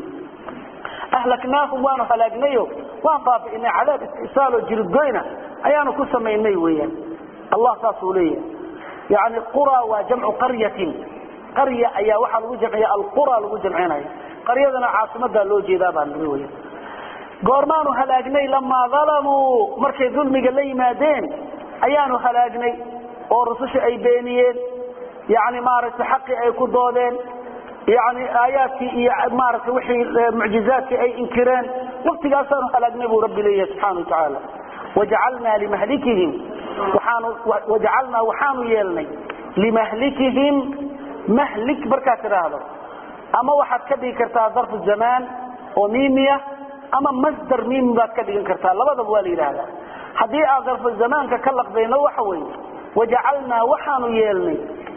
أهلكناهم وانو هلاقنيو وان باب إن عذاب استئصال وجلدوينا أيانو كسما إني ويا الله تاسوليه يعني قرى وجمع قرية قرية أي واحد وجمع القرى الوجمعين قرية عاصمة الوجيلة بأن قرمانو هلاقني لما ظلموا مركي ظلمي قال لي مادين أيانو هلاقني ورسوش أي بينيين يعني مارس حقي أي كدودين يعني آياتي مارس وحي معجزاتي أي إنكران وقت قاسانو هلاقني بو ربي لي سبحانه وتعالى وجعلنا لمهلكهم وحانو وجعلنا وحانو يلني لمهلكهم مهلك بركات هذا أما واحد كبه كرتها ظرف الزمان وميمية أما مصدر ميم بات كبه كرتها لبدا بوالي هذا حديث ظرف الزمان ككلق بينه وحوي وجعلنا وحانو يلني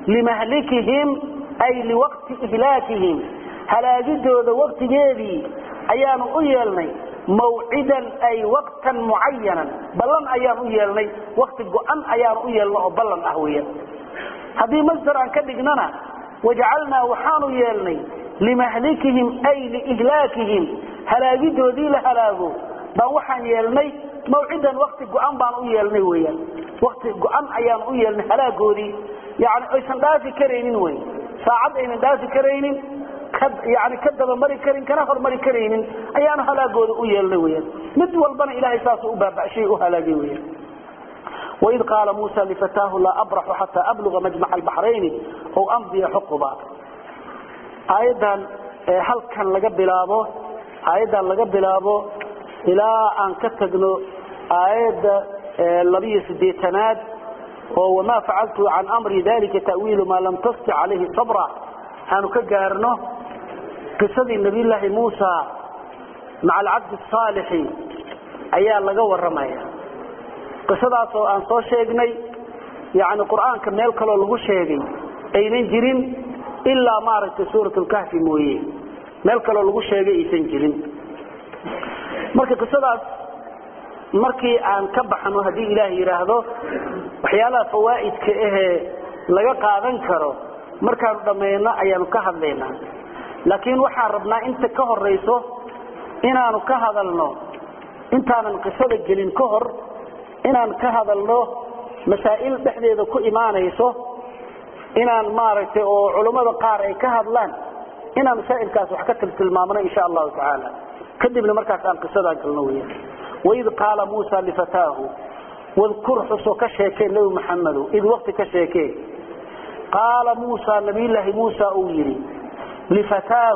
لمهلكهم أي لوقت إهلاكهم هلاجده ذا وقت جيدي أيانو يلني موعدا أي وقتا معينا بلن أيانو يلني وقت قوان أيانو يلني بلن أهويا هذه مصدر عن كدقننا وجعلنا وحانو يلني لمهلكهم أي لإهلاكهم هلاجده ذي لهلاجه بوحان يلني موعدا وقت قوان بانو يلني ويا وقت قوان أيانو يلني هلاجه ذي يعني أيسان داسي كرينين وي ساعد أين داسي كرينين كد يعني كذب مري كرين كنفر مري كرين أيانو هلاجه ذي يلني ويا ندول بنا إلهي ساسو أبابع شيء هلاجه ويا وإذ قال موسى لفتاه لا أبرح حتى أبلغ مجمع البحرين أو أمضي حقبا أيضا هل كان لقب بلابه أيضا لقب بلابه إلى أن كتقنوا أيضا اللبي سديتناد وما فعلت عن أمر ذلك تأويل ما لم تستع عليه صبرا أنه كجارنه قصة النبي الله موسى مع العبد الصالح أيها لقوا الرماية قصadaas oo aan soo sheegnay yaani quraanka meel kale lagu sheegay aynan jirin illa maaragtay suuratul kahfi mooyee meel kale lagu sheegay aysan jirin marka qisadaas markii aan ka baxno hadii ilaahay yiraahdo waxyaalaha fawaa'idka ah laga qaadan karo markaan dhameeyna ayaan ka hadlaynaa laakiin waxaan rabnaa inta ka horeyso inaanu ka hadalno intaanan qisada gelin ka hor inaan ka hadalno masaa'il dhexdeeda ku iimaanayso inaan maaragtay oo culimada qaar ay ka hadlaan inaan masaa'ilkaas wax ka tilmaamno insha Allah ta'ala kadibna markaas aan qisada galno weeyaan وإذ قال موسى لفتاه واذكر حسو كشيكي نبي محمد إذ وقت كشيكي قال موسى نبي الله موسى أويري لفتاه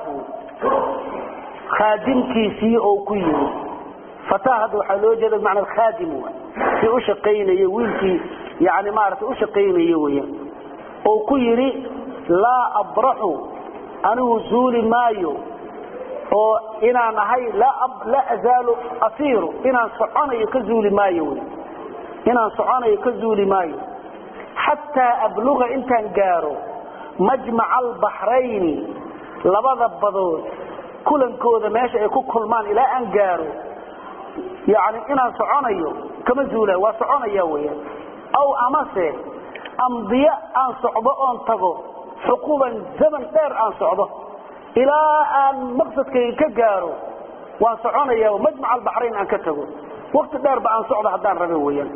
خادم كيسي أو كيري فتاه هذا حلوجة بمعنى الخادم في أشقين يوينتي يعني ما عرفت أشقين يويا أو كيري لا أبرح أنه زول مايو أو إنا نهي لا أب لا أزال أصير إنا صعانا يكزول مايو إنا صعانا يكزول مايو حتى أبلغ إنت انقارو مجمع البحرين لبض البضوط كل كوذا ماشي يكون كل مان إلى أنقارو يعني إنا صعانيو كما زولا وصعانيا ويا أو أمسه أمضياء أن صعبه أن تغو حقوبا زمن دير أن صعبه إلى أن مقصد كي كجارو وأن صعانيا ومجمع البحرين أن كتغو وقت دير بأن صعبه حدان ربويا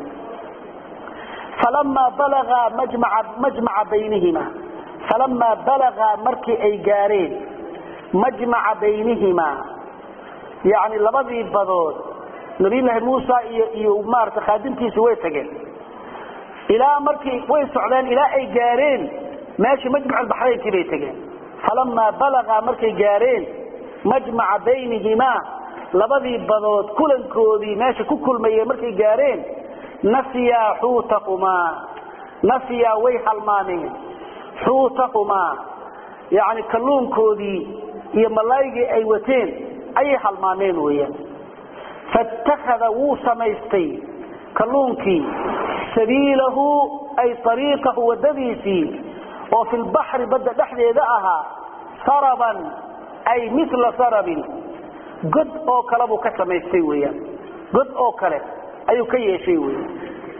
فلما بلغ مجمع مجمع بينهما فلما بلغ مركي أي جارين مجمع بينهما يعني لبضي بضوط نبي الله موسى يمارس خادمتي سوي تجن إلى مركي ويسعدان إلى أي جارين ماشي مجمع البحرين كبي تجن فلما بلغ مركي جارين مجمع بينهما لبضي بضوت كل كودي ماشي كل مية مركي جارين نسيا حوتهما نسيا ويح المانين حوتهما يعني كلون كودي iyo malaaygi ay wateen ay halmaameen weeyaan fattakhadha wuu samaystay kalluunkii sabiilahu ay tariiqahu wadadiisii oo fil bahri badda dhexdeeda ahaa saraban ay mithla sarabin god oo kale buu ka samaystay weeyaan god oo kale ayuu ka yeeshay weeyaan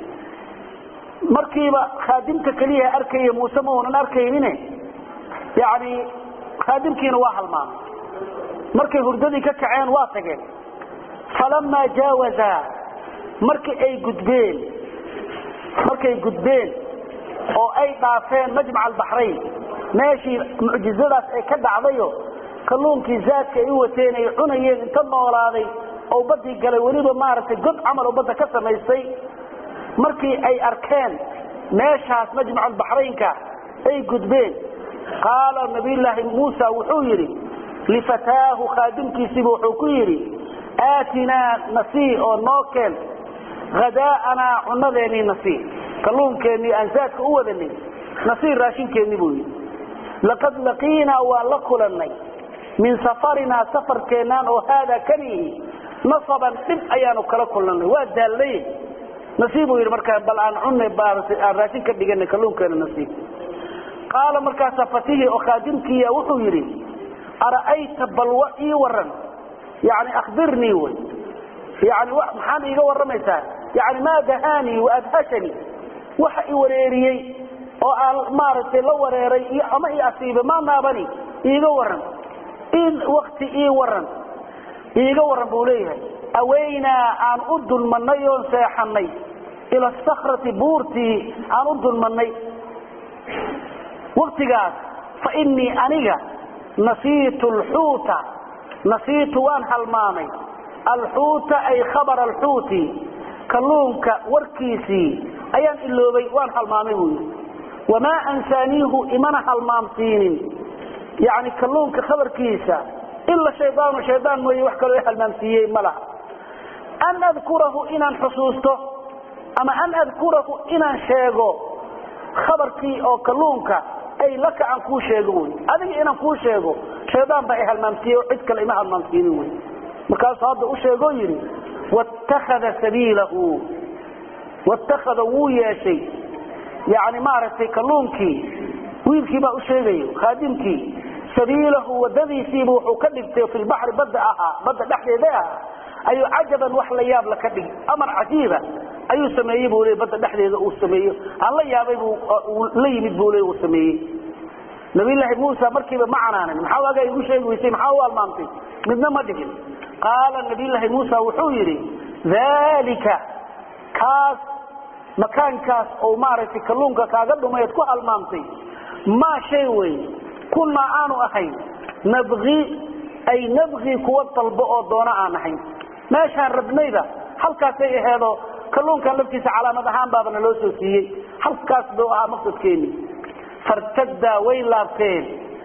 markiiba khaadimka kaliya arkay Muuse ma uunan arkaynine yaani khaadimkiina waa halmaamay markay hurdadii ka kaceen waa tageen falamma jaawaza markii ay gudbeen markay gudbeen oo ay dhaafeen majmac al-bahrayn meeshii mucjizadaas ay ka dhacdayo kalluunkii zaadka ay wateen ay cunayeen inta noolaaday oo badii galay waliba maartay god amal oo badda ka samaystay markii ay arkeen meeshaas majmac al-bahraynka ay gudbeen qaala nabiyullaahi muusa wuxuu yiri lifataahu khadimkiisi wuxuu ku yiri aatina nasi oo nooken غداءنا عنذيني نصير كلون كني أنساك أودني نصير راشين كني بوي لقد لقينا ولقلني من سفرنا سفر كنان وهذا كني نصبا إب أيانو كلقلني وادالي نصيبه المركز بل عن عني بارس الراشين كبيجني كلون كان نصيب قال مركز فتيه أخادمك يا وحيري أرأيت بلوئي ورن يعني أخبرني وي يعني محان إيجا ورميسان يعني ما دهاني وأدهشني وحي وريري ومارتي لو وريري أما إي أصيب ما نابني إيجا ورن إن وقت إي ورن إيجا ورن بوليها أوينا عن أد المنيون سيحني إلى الصخرة بورتي عن أد المني وقت قال فإني أنيجا نسيت الحوت نسيت وان هالمامي الحوت أي خبر الحوت كلونك وركيسي أيان إلوبي وان هالمامي وما أنسانيه إمانا هالمامسين يعني كلونك خبر كيسا إلا شيطان وشيطان موي وحكا له هالمامسيين ملا أن أذكره إنان حصوصته أما أن أذكره إنان شيغو خبر كي أو كلونك أي لك عن كو شيغوي هذه إنان كو شيغو شيطان بأي هالمامسيين وعدك الإماء هالمامسيين مكان صاد وشيغو يري واتخذ سبيله واتخذ ويا شيء يعني معرفتي كلونكي ويلكي با وشيغيو خادمكي سبيله ودذي سيبو وكدبته في البحر بدأها بدأ دحديدها ايو عجبا وحلياب لكدغ امر عجيبه ايو سمييبو لي بدأ دحديده او سمييو الله يابيبو ليمد بولي او سميي نبي الله موسى مركبه معنا محاوغا يغو شيغويسي محاوال مامتي midna ma dhigin قال النبي الله موسى وحويري ذلك كاس مكان كاس او معرفة كلونك كاقدو ما يتكو المامتي ما شيوي كنا آنو أخي نبغي أي نبغي كوة طلبؤو دونا آنحي ما شان ربني ذا حل كاسي هذا كلونك لبكيس على مدهان بابنا لوسو سيي حل كاس دوها مقصد كيني فارتدى ويلابتين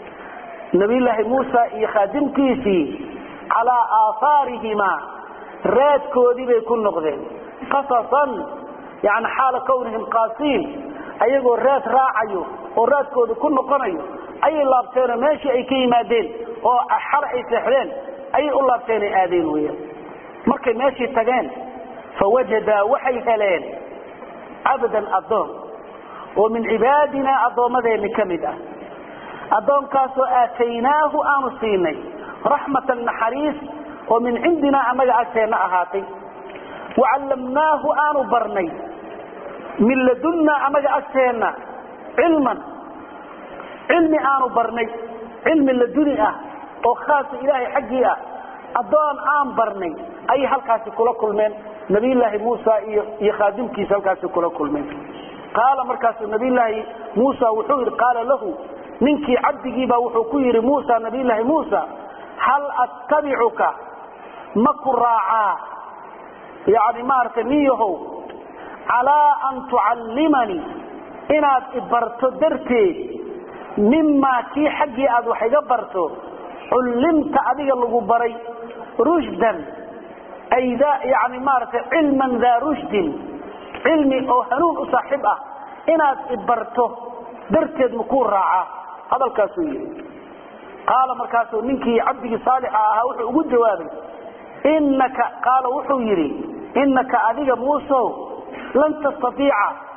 نبي الله موسى يخادم كيسي على آثارهما راد كودي بيكون نقدين قصصا يعني حال كونهم قاسين أيقوا راد راعيو وراد كودي كون نقنيو أي اللابتين ماشي أي كيمادين وحرعي سحرين أي اللابتين آدين ويا مركي ماشي تغين فوجد وحي هلين عبدا الضوم ومن عبادنا الضوم ذي كمدة الضوم كاسو آتيناه آنصيني رحمة النحريس ومن عندنا أمج عسينا أهاتي وعلمناه آن برني من لدنا أمج عسينا علما علمي آن برني علم لدنيا وخاص إلهي حقيا أدون آن برني أي حلقة كل كل من نبي الله موسى يخادم كيس حلقة كل كل من قال مركز نبي الله موسى وحور قال له منك عبدك وحكير موسى نبي الله موسى هل أتبعك مكراعا يعني مارتنيه على أن تعلمني إن إبرت درتي مما كي حقي أدو حقبرته علمت أدي اللغبري رشدا أي ذا يعني مارت علما ذا رشد علمي أو هنون أصاحبه إن إبرته درتي مكراعا هذا الكاسوية قال مركاسو ننكي عبدك صالحا وحو ugu jawaabay إنك قال وحو يري إنك أذيك موسى لن تستطيع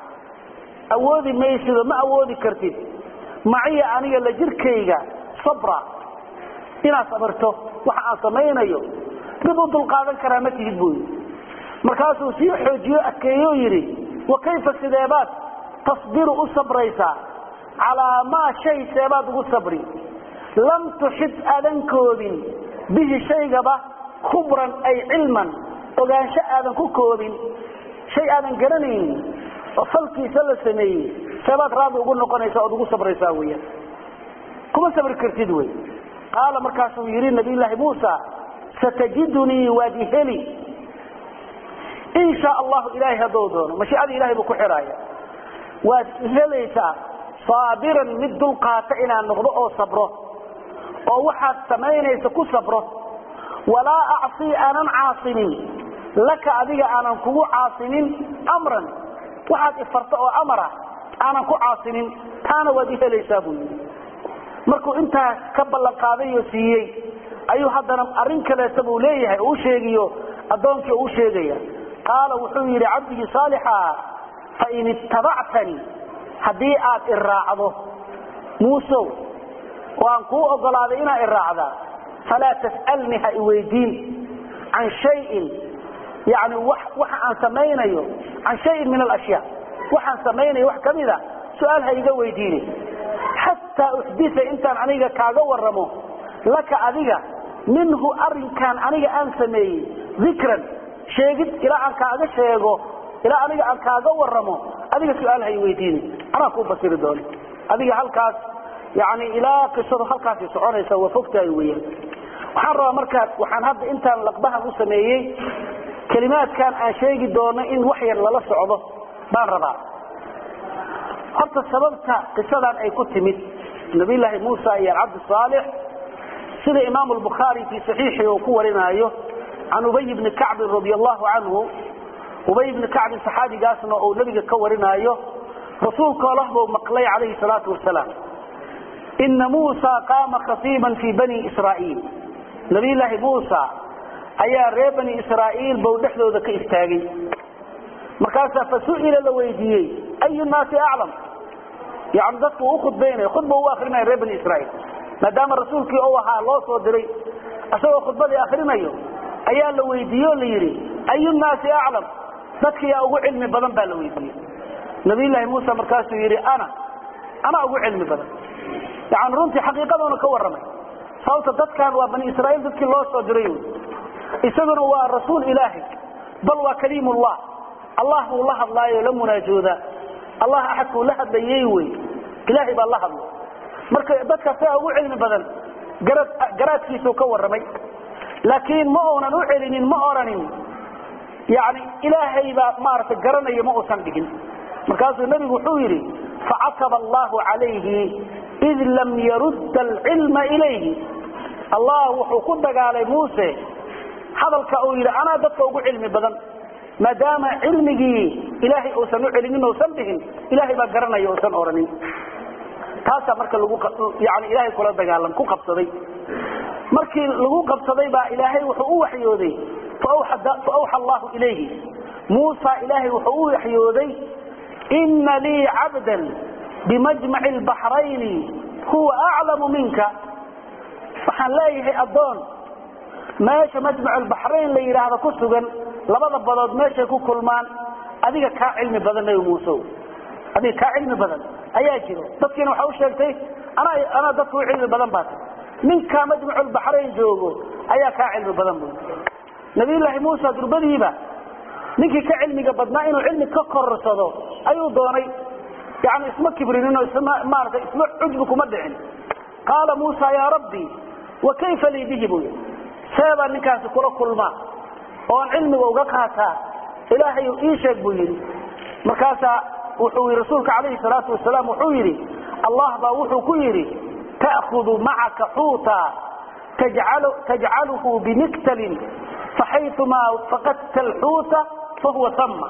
أودي ميسد ما أودي كرتيد معي أنيق لجركيغا صبرا إنا صبرته وحا سمينيو بضد القادة كرامتي جدبوي مركاسو سيحو جيو أكيو يري وكيف السدابات تصبر الصبريسا على ما شيء سيبات الصبري لم تحد أذنكوذين به شيء قبا خبرا أي علما وقال شيء أذن كوكوذين شيء أذن قرنين وصلكي سلسني سيبات راضي وقلنا قنيسا ودقو صبريساوية كما صبر كرتدوي قال مركاسو يرين نبي الله موسى ستجدني وادهلي إن شاء الله إلهي هدودون مشي هذا إلهي بكحرايا وهليسا صابرا مد القاتئنا النغضاء صبره ووحد سمينيس كو صبره ولا أعصي أنا عاصمين لك أذيك أنا كو عاصمين أمرا وحد إفرطاء أمرا أنا كو عاصمين كان وديه ليسابوني مركو انت كبال القاضي سيئي أيو حدنا أرنك لا يسابو ليه أو شيئيو أدونك أو شيئيو قال وحوي لعبدي صالحا فإن اتبعتني حديئات الراعضه موسو وأنكو أضلادينا الراعضة فلا تسألني هايويدين عن شيء يعني وح, وح عن سمينيو عن شيء من الأشياء وح عن سمينيو وح كمذا سؤال هايويديني حتى أحدث إنسان عنيك كاغو الرمو لك أذيك منه أرن كان عنيك أنسمي ذكرا sheegid ilaa aan kaaga sheego ilaa aniga aan kaaga waramo adiga su'aal hay weydiini ana ku fasiri doon adiga halkaas yaani ilaa qisada halkaas soconaysa waa fogtaay weeyaan waxaan rabaa markaa waxaan hadda intaan laqbaha u sameeyay kalimaadkan aan sheegi doono in wax yar lala socdo baan rabaa horta sababta qisadan ay ku timid nabi ilaahi Muusa iyo Abd Salih sida Imam al-Bukhari fi sahihi oo ku warinayo عن أبي بن كعب رضي الله عنه أبي بن كعب صحابي قاسنا أو نبي كورنا أيه رسول قاله مقلي عليه الصلاة والسلام إن موسى قام خطيبا في بني إسرائيل نبي الله موسى أيا ري بني إسرائيل بودحلو ذك إستاغي مركاسا فسئل لويديي أي الناس أعلم يعني ذاتك أخذ بينه خطبه وآخرنا ري بني إسرائيل ما دام الرسول كي أوها الله صدري أسوأ خطبه لآخرنا أيه ayaa la weydiiyo la yiri ayu naas a'lam dadka yaa ugu cilmi badan baa la weydiiyay nabi ilaahi Muusa markaas uu yiri ana ana ugu cilmi badan yaan runtii xaqiiqaduna ka waramay sababta dadkan waa bani Israa'iil dadkii loo soo diray isaguna waa rasuul ilaahi bal waa kaliimullah allah uu la hadlaayo la munaajuuda allah ahad uu la hadlayay way ilaahi baa la hadlay marka dadka saa ugu cilmi badan garad garadkiisu ka waramay لكن ما أنا نوعلن ما أرنين يعني إلهي ما أرت جرنا يما أصندقين مركز النبي وحويري فعتب الله عليه إذ لم يرد العلم إليه الله وحقد على موسى هذا الكأويل أنا دفعه علم بدن ما دام علمي إلهي أوسن علمين وسندقين إلهي ما جرنا يوسن أرنين تاسع مركز يعني إلهي كل دجالم كو قبضي markii lagu qabsaday baa ilaahay wuxuu u waxyooday fawhada fawha Allah ilayhi Muusa ilaahay wuxuu u waxyooday inna li 'abdan bimajma' al-bahrayn huwa a'lamu minka waxaan leeyahay adoon meesha majma' al-bahrayn la yiraahdo ku sugan labada badood meesha ku kulmaan adiga ka cilmi badan ay Muusa adiga ka cilmi badan ayaa jiro dadkiina waxa uu sheegtay ana ana dadku cilmi badan baa من كان مجمع البحرين جوجو أيا كعلم بدن نبي الله موسى دربديبا نيجي كعلم قبضنا إنه علم كقر صدو أيو دوني يعني اسمه كبرين إنه اسمه مارك اسمه عجبك مدعين قال موسى يا ربي وكيف لي به بوي سابا نكاس كل كل ما هو علم ووقعتها إلهي إيشك بوي مركاسا وحوي رسولك عليه الصلاة والسلام وحويري الله باوحو كويري تأخذ معك حوتا تجعل تجعله بمكتل فحيثما فقدت الحوت فهو ثم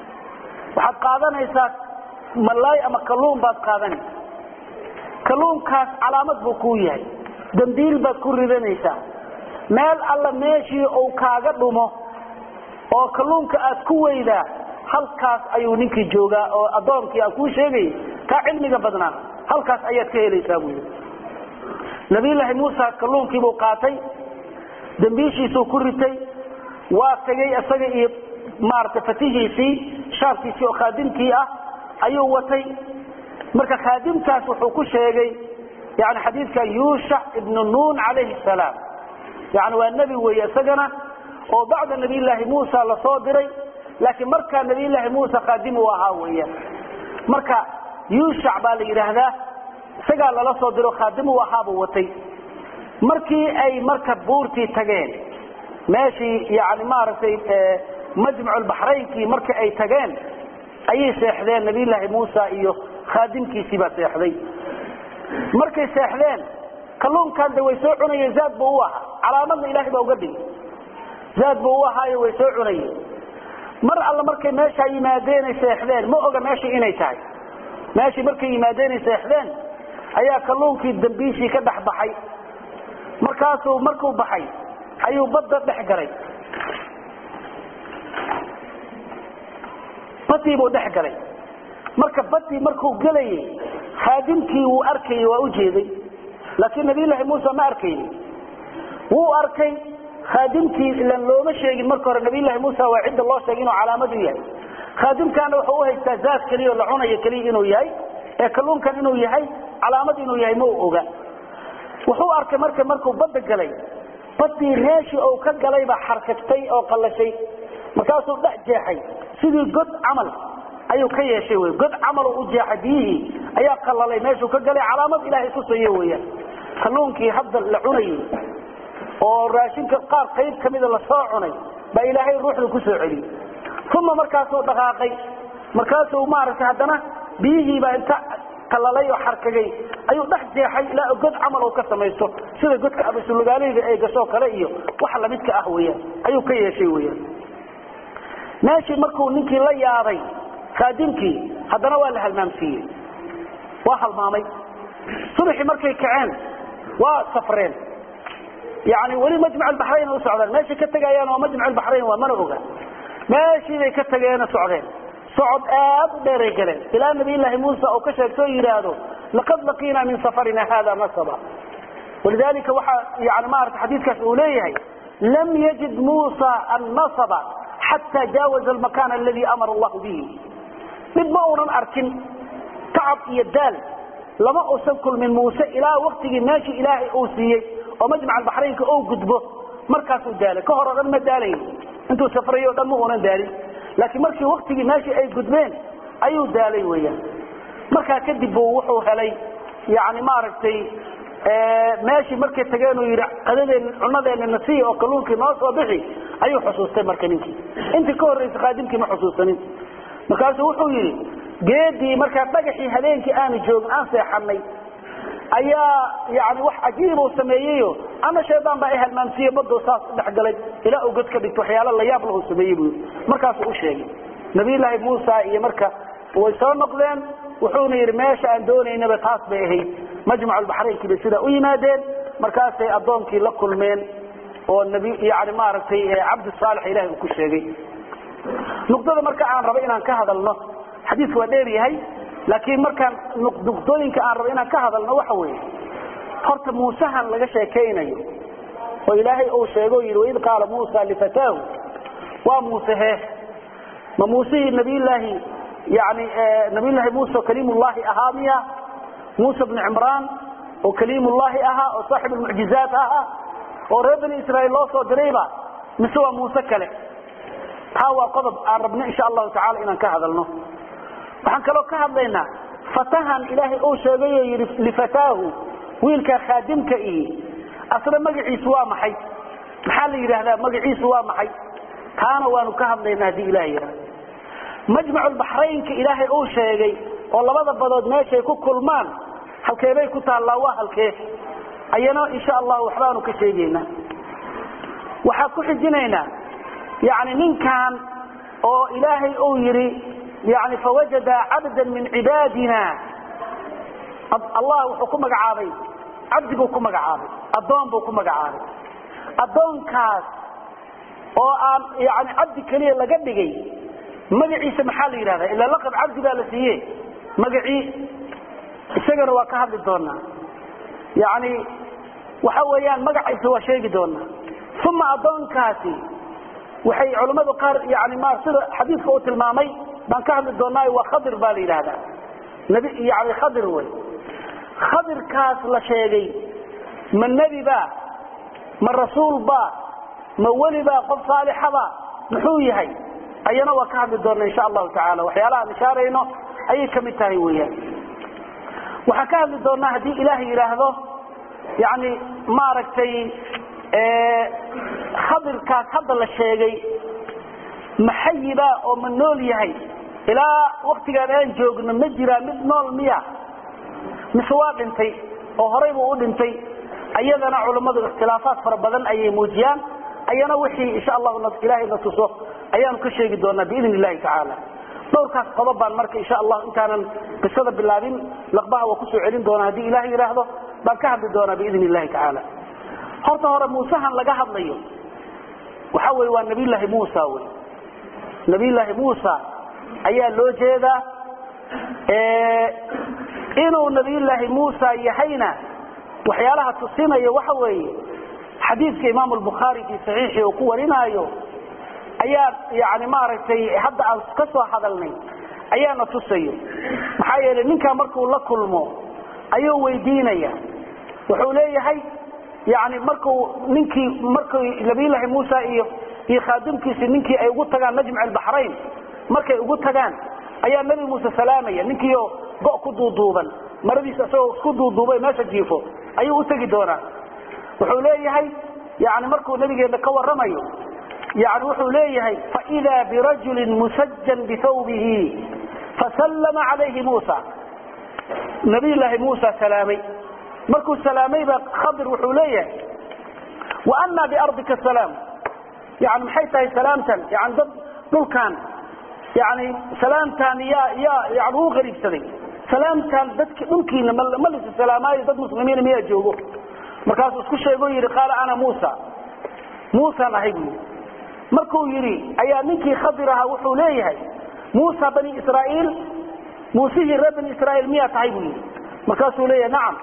وحد قادنا يساك ملاي أما كلون بعد قادني كلون كاس علامة بكوية dambiil baad ku ridanaysaa meel alla meeshii uu kaaga dhumo oo kalluunka aad ku weydaa halkaas ayuu ninkii joogaa oo adoonkii aan kuu sheegay ka cilmiga badnaa halkaas ayaad ka helaysaa buu nabiyullaahi muusa kalluunkii buu qaatay dambiishiisuu ku ritay waa tagay asaga iyo maarta fatihiisii shaabkiisii oo khaadimkii ah ayuu watay marka khaadimkaas wuxuu ku sheegay yani xadiidka yuusha ibnu nuun calayhi salaam yani waa nebi weeye isagana oo bacda nabiyullaahi muusa la soo diray laakiin markaa nabiyullaahi muusa khaadim uu ahaa weeyaan marka yuushac baa la yidhaahdaa isagaa lala soo diro khaadim uu ahaabuu watay markii ay marka buurtii tageen meeshii yani maaragtay majmacu lbaxraynkii markii ay tageen ayay seexdeen nabiyullaahi muusa iyo khaadimkiisii baa seexday markay seexdeen kalluunkan de way soo cunayeen zaad buu u ahaa calaamadna ilaahay baa uga dhigay zaad buu u ahaayo way soo cunayeen mar alla markay meeshaa yimaadeenay seexdeen ma oga meeshii inay tahay meeshii markay yimaadeenay seexdeen ayaa kalluunkii dambiishii ka dhex baxay markaasuu markuu baxay ayuu badda dhex galay badii buu dhex galay marka badii markuu gelayay khaadimkii wuu arkayay waa u jeeday laakiin nabiyullaahi muusa ma arkaynin wuu arkay khaadimkii ilan looma sheegin marka hore nabiyullaahi muusa waa cidda loo sheegay inuu calaamad u yahay khaadimkaana wuxuu u haystaa zaad keliya oo la cunayo keliya inuu yahay ee kalluunkan inuu yahay calaamad inuu yahay ma u oga wuxuu arkay marka markuu badda galay badii meeshii uu ka galay baa xarkatay oo qallashay markaasuu dhex jeexay sidii god camal ayuu ka yeeshay wey god camal u jeexay biyihii ayaa qallalay meeshuu ka galay calaamad ilaahay tusayo weeyaan kalluunkii hadda la cunayay oo raashinka qaar qayb ka mida la soo cunay baa ilaahay ruuxda ku soo celiyey uma markaasuu dhaqaaqay markaasuu maaragtay haddana biyihii baa inta qallalay oo xarkagay ayuu dhex jeexay ilaa god camal uu ka samaysto sida godka abasulugaaleyda ay gasho kale iyo waxa la midka ah weeyaan ayuu ka yeeshay weeyaan meeshii markuu ninkii la yaabay khaadimkii haddana waa la halmaamsiiyey waa halmaamay subaxii markay kaceen waa safreen yani weli majmac albaxrayn u socdaan meeshay ka tegayaan waa majmac albaxrayn waa mana oga meeshii bay ka tageena socdeen socod aad u dheeray galeen ilaa nabiyullaahi muusa oo ka sheegtoo yidhaahdo laqad laqiina min safarina hada nasaba walidalika waxaa yani maarata xadiidkaas uu leeyahay lam yajid muusa annasaba xataa jaawaza almakan aladi amara allahu bihi mid ma uunan arkin tacab iyo daal lama uusan kulmin muuse ilaa waktigii meeshii ilaahay uu siiyey oo majmac albaxraynka uu gudbo markaasuu daalay ka hor o dhan ma daalayn intuu safrayo o dhan ma uunan daalin laakiin markii waktigii meeshii ay gudbeen ayuu daalay weeyaan markaa kadib buu wuxuu helay yani maaragtay meeshii markay tageen uu yidhi qadadeen cunadeena nasiya oo kalluunkii noo soo bixi ayuu xusuustay marka ninkii intii ka horraysay khaadimkii ma xusuusanin markaasuu wuxuu yidhi geedii markaa dhagaxii habeenkii aanu joogin aan seexanay ayaa yani wax cajiib uu sameeyeyo ama shaydaan baa i halmaamsiiye baduu saas u dhex galay ilaa uu god ka dhigto waxyaala la yaab lahu sameeyey buu markaasuu u sheegay nabiyullaahi muusa iyo marka way soo noqdeen wuxuuna yidhi meesha aan doonaynaba taas bay ahayd majmac albaxraynkii bay sidaa u yimaadeen markaasay addoonkii la kulmeen oo nabi yani maaragtay cabdi saalix ilahay uu ku sheegay nuqdada marka aan rabo inaan ka hadalno xadiidku waa dheer yahay laakiin markaan nuqdooyinka aan rabo inaan ka hadalno waxa weeye horta muusahan laga sheekaynayo oo ilaahay uu sheego yidhi waid qaala muusa lifataahu waa muuse hee ma muusihii nabiyullaahi yani nabiyullaahi muuse oo kaliimullaahi ahaa miya muuse bnu cimraan oo kaliimullaahi ahaa oo saaxib almucjizaat ahaa oo reer bani israa'iil loo soo dirayba mise waa muuse kale taa waa qodob aan rabno insha allahu tacala inaan ka hadalno waxaan kaloo ka hadlaynaa fatahan ilaahay uu sheegay oo yidhi lifataahu wiilka khaadimka ihi asna magaciisu waa maxay maxaa la yidhaahdaa magaciisu waa maxay taana waanu ka hadlaynaa haddii ilahay yidhahda majmacu lbaxraynka ilaahay uu sheegay oo labada badood meeshay ku kulmaan halkeebay ku taallaa waa halkee ayana insha allahu waxbaanu ka sheegaynaa waxaa ku xijinaynaa yani ninkan oo ilaahay uu yidhi yani fawajada cabda min cibaadina allah wuxuu ku magacaabay cabdi buu ku magacaabay adoon buu ku magacaabay adoonkaas oo aan yaani cabdi kaliya laga dhigay magaciisa maxaa la yiraahdaa ila laqab cabdi baa la siiyay magacii isagana waa ka hadli doonaa yaani waxa weeyaan magaciisa waa sheegi doonaa thumma adoonkaasi waxay culimadu qaar yaani ma sida xadiiska uu tilmaamay baan ka hadli doonaa waa khadir baa la yiraahdaa nabi yaani khadir way khadir kaas la sheegay ma nabi ba ma rasuul ba ma wali ba qof saalix ba muxuu yahay ayana waa ka hadli doonaa insha Allah ta'ala waxyaalaha nishaarayno ay kamid tahay weeyaan waxa ka hadli doonaa hadii ilaahay yiraahdo yaani ma aragtay ee khadir kaas hadda la sheegay maxayiba oo ma nool yahay ila waqtigan aan joogno ma jira mid nool miya miswaa dhintay oo horay buu u dhintay ayadana culimadu ikhtilaafaad fara badan ayay muujiyaan ayana wixii insha Allah ilaahay na tuso ayaan ku sheegi doonaa biidin Ilaahi ta'ala dhowrkaas qodob baan marka insha Allah intaanan qisada bilaabin laqbaha waa ku soo celin doonaa hadii Ilaahay yiraahdo baan ka hadli doonaa biidin Ilaahi ta'ala horta hore Muuse han laga hadlayo waxa weey waa nabi Ilaahi Muuse way nabi Ilaahi Muuse ayaa loo jeedaa ee inuu nabi Ilaahi Muuse yahayna waxyaalaha tusinaya waxa weeye xadiiska Imam al-Bukhari fi sahihi oo ku warinayo ayaa yaani ma aragtay hadda aan ka soo hadalnay ayaana tusayo maxaa yeelay ninka markuu la kulmo ayuu weydiinaya wuxuu leeyahay yaani markuu ninkii markuu nabi Ilaahi Muuse iyo iyo khadimkiisa ninkii ay ugu tagaan Najm al-Bahrain markay ugu tagaan ayaa nabi Muuse salaamaya ninkii oo go ku duuduuban maradiisa soo ku duuduubay meesha jiifo ayuu u tagi doonaa wuxuu leeyahay yaani markuu nabigeena ka waramayo yaani wuxuu leeyahay fa ila bi rajul musajjan bi thawbihi fasallama alayhi Musa nabi Ilaahi Musa salaamay markuu salaamay ba khadir wuxuu leeyahay wa anna bi ardika salam yaani maxay tahay salaamtan yaani dad dhulkan yaani salaamtan ya ya yaani uu qariibsaday salaamtan dadka dhulkiina ma la salaamayo dad muslimiin ma joogo markaas isku sheego yiri qaal ana Musa Musa nahibi markuu yiri ayaa ninkii khadiraha wuxuu leeyahay Musa bani Israa'iil Musa rabbi Israa'iil miya tahay markaas uu leeyahay nacam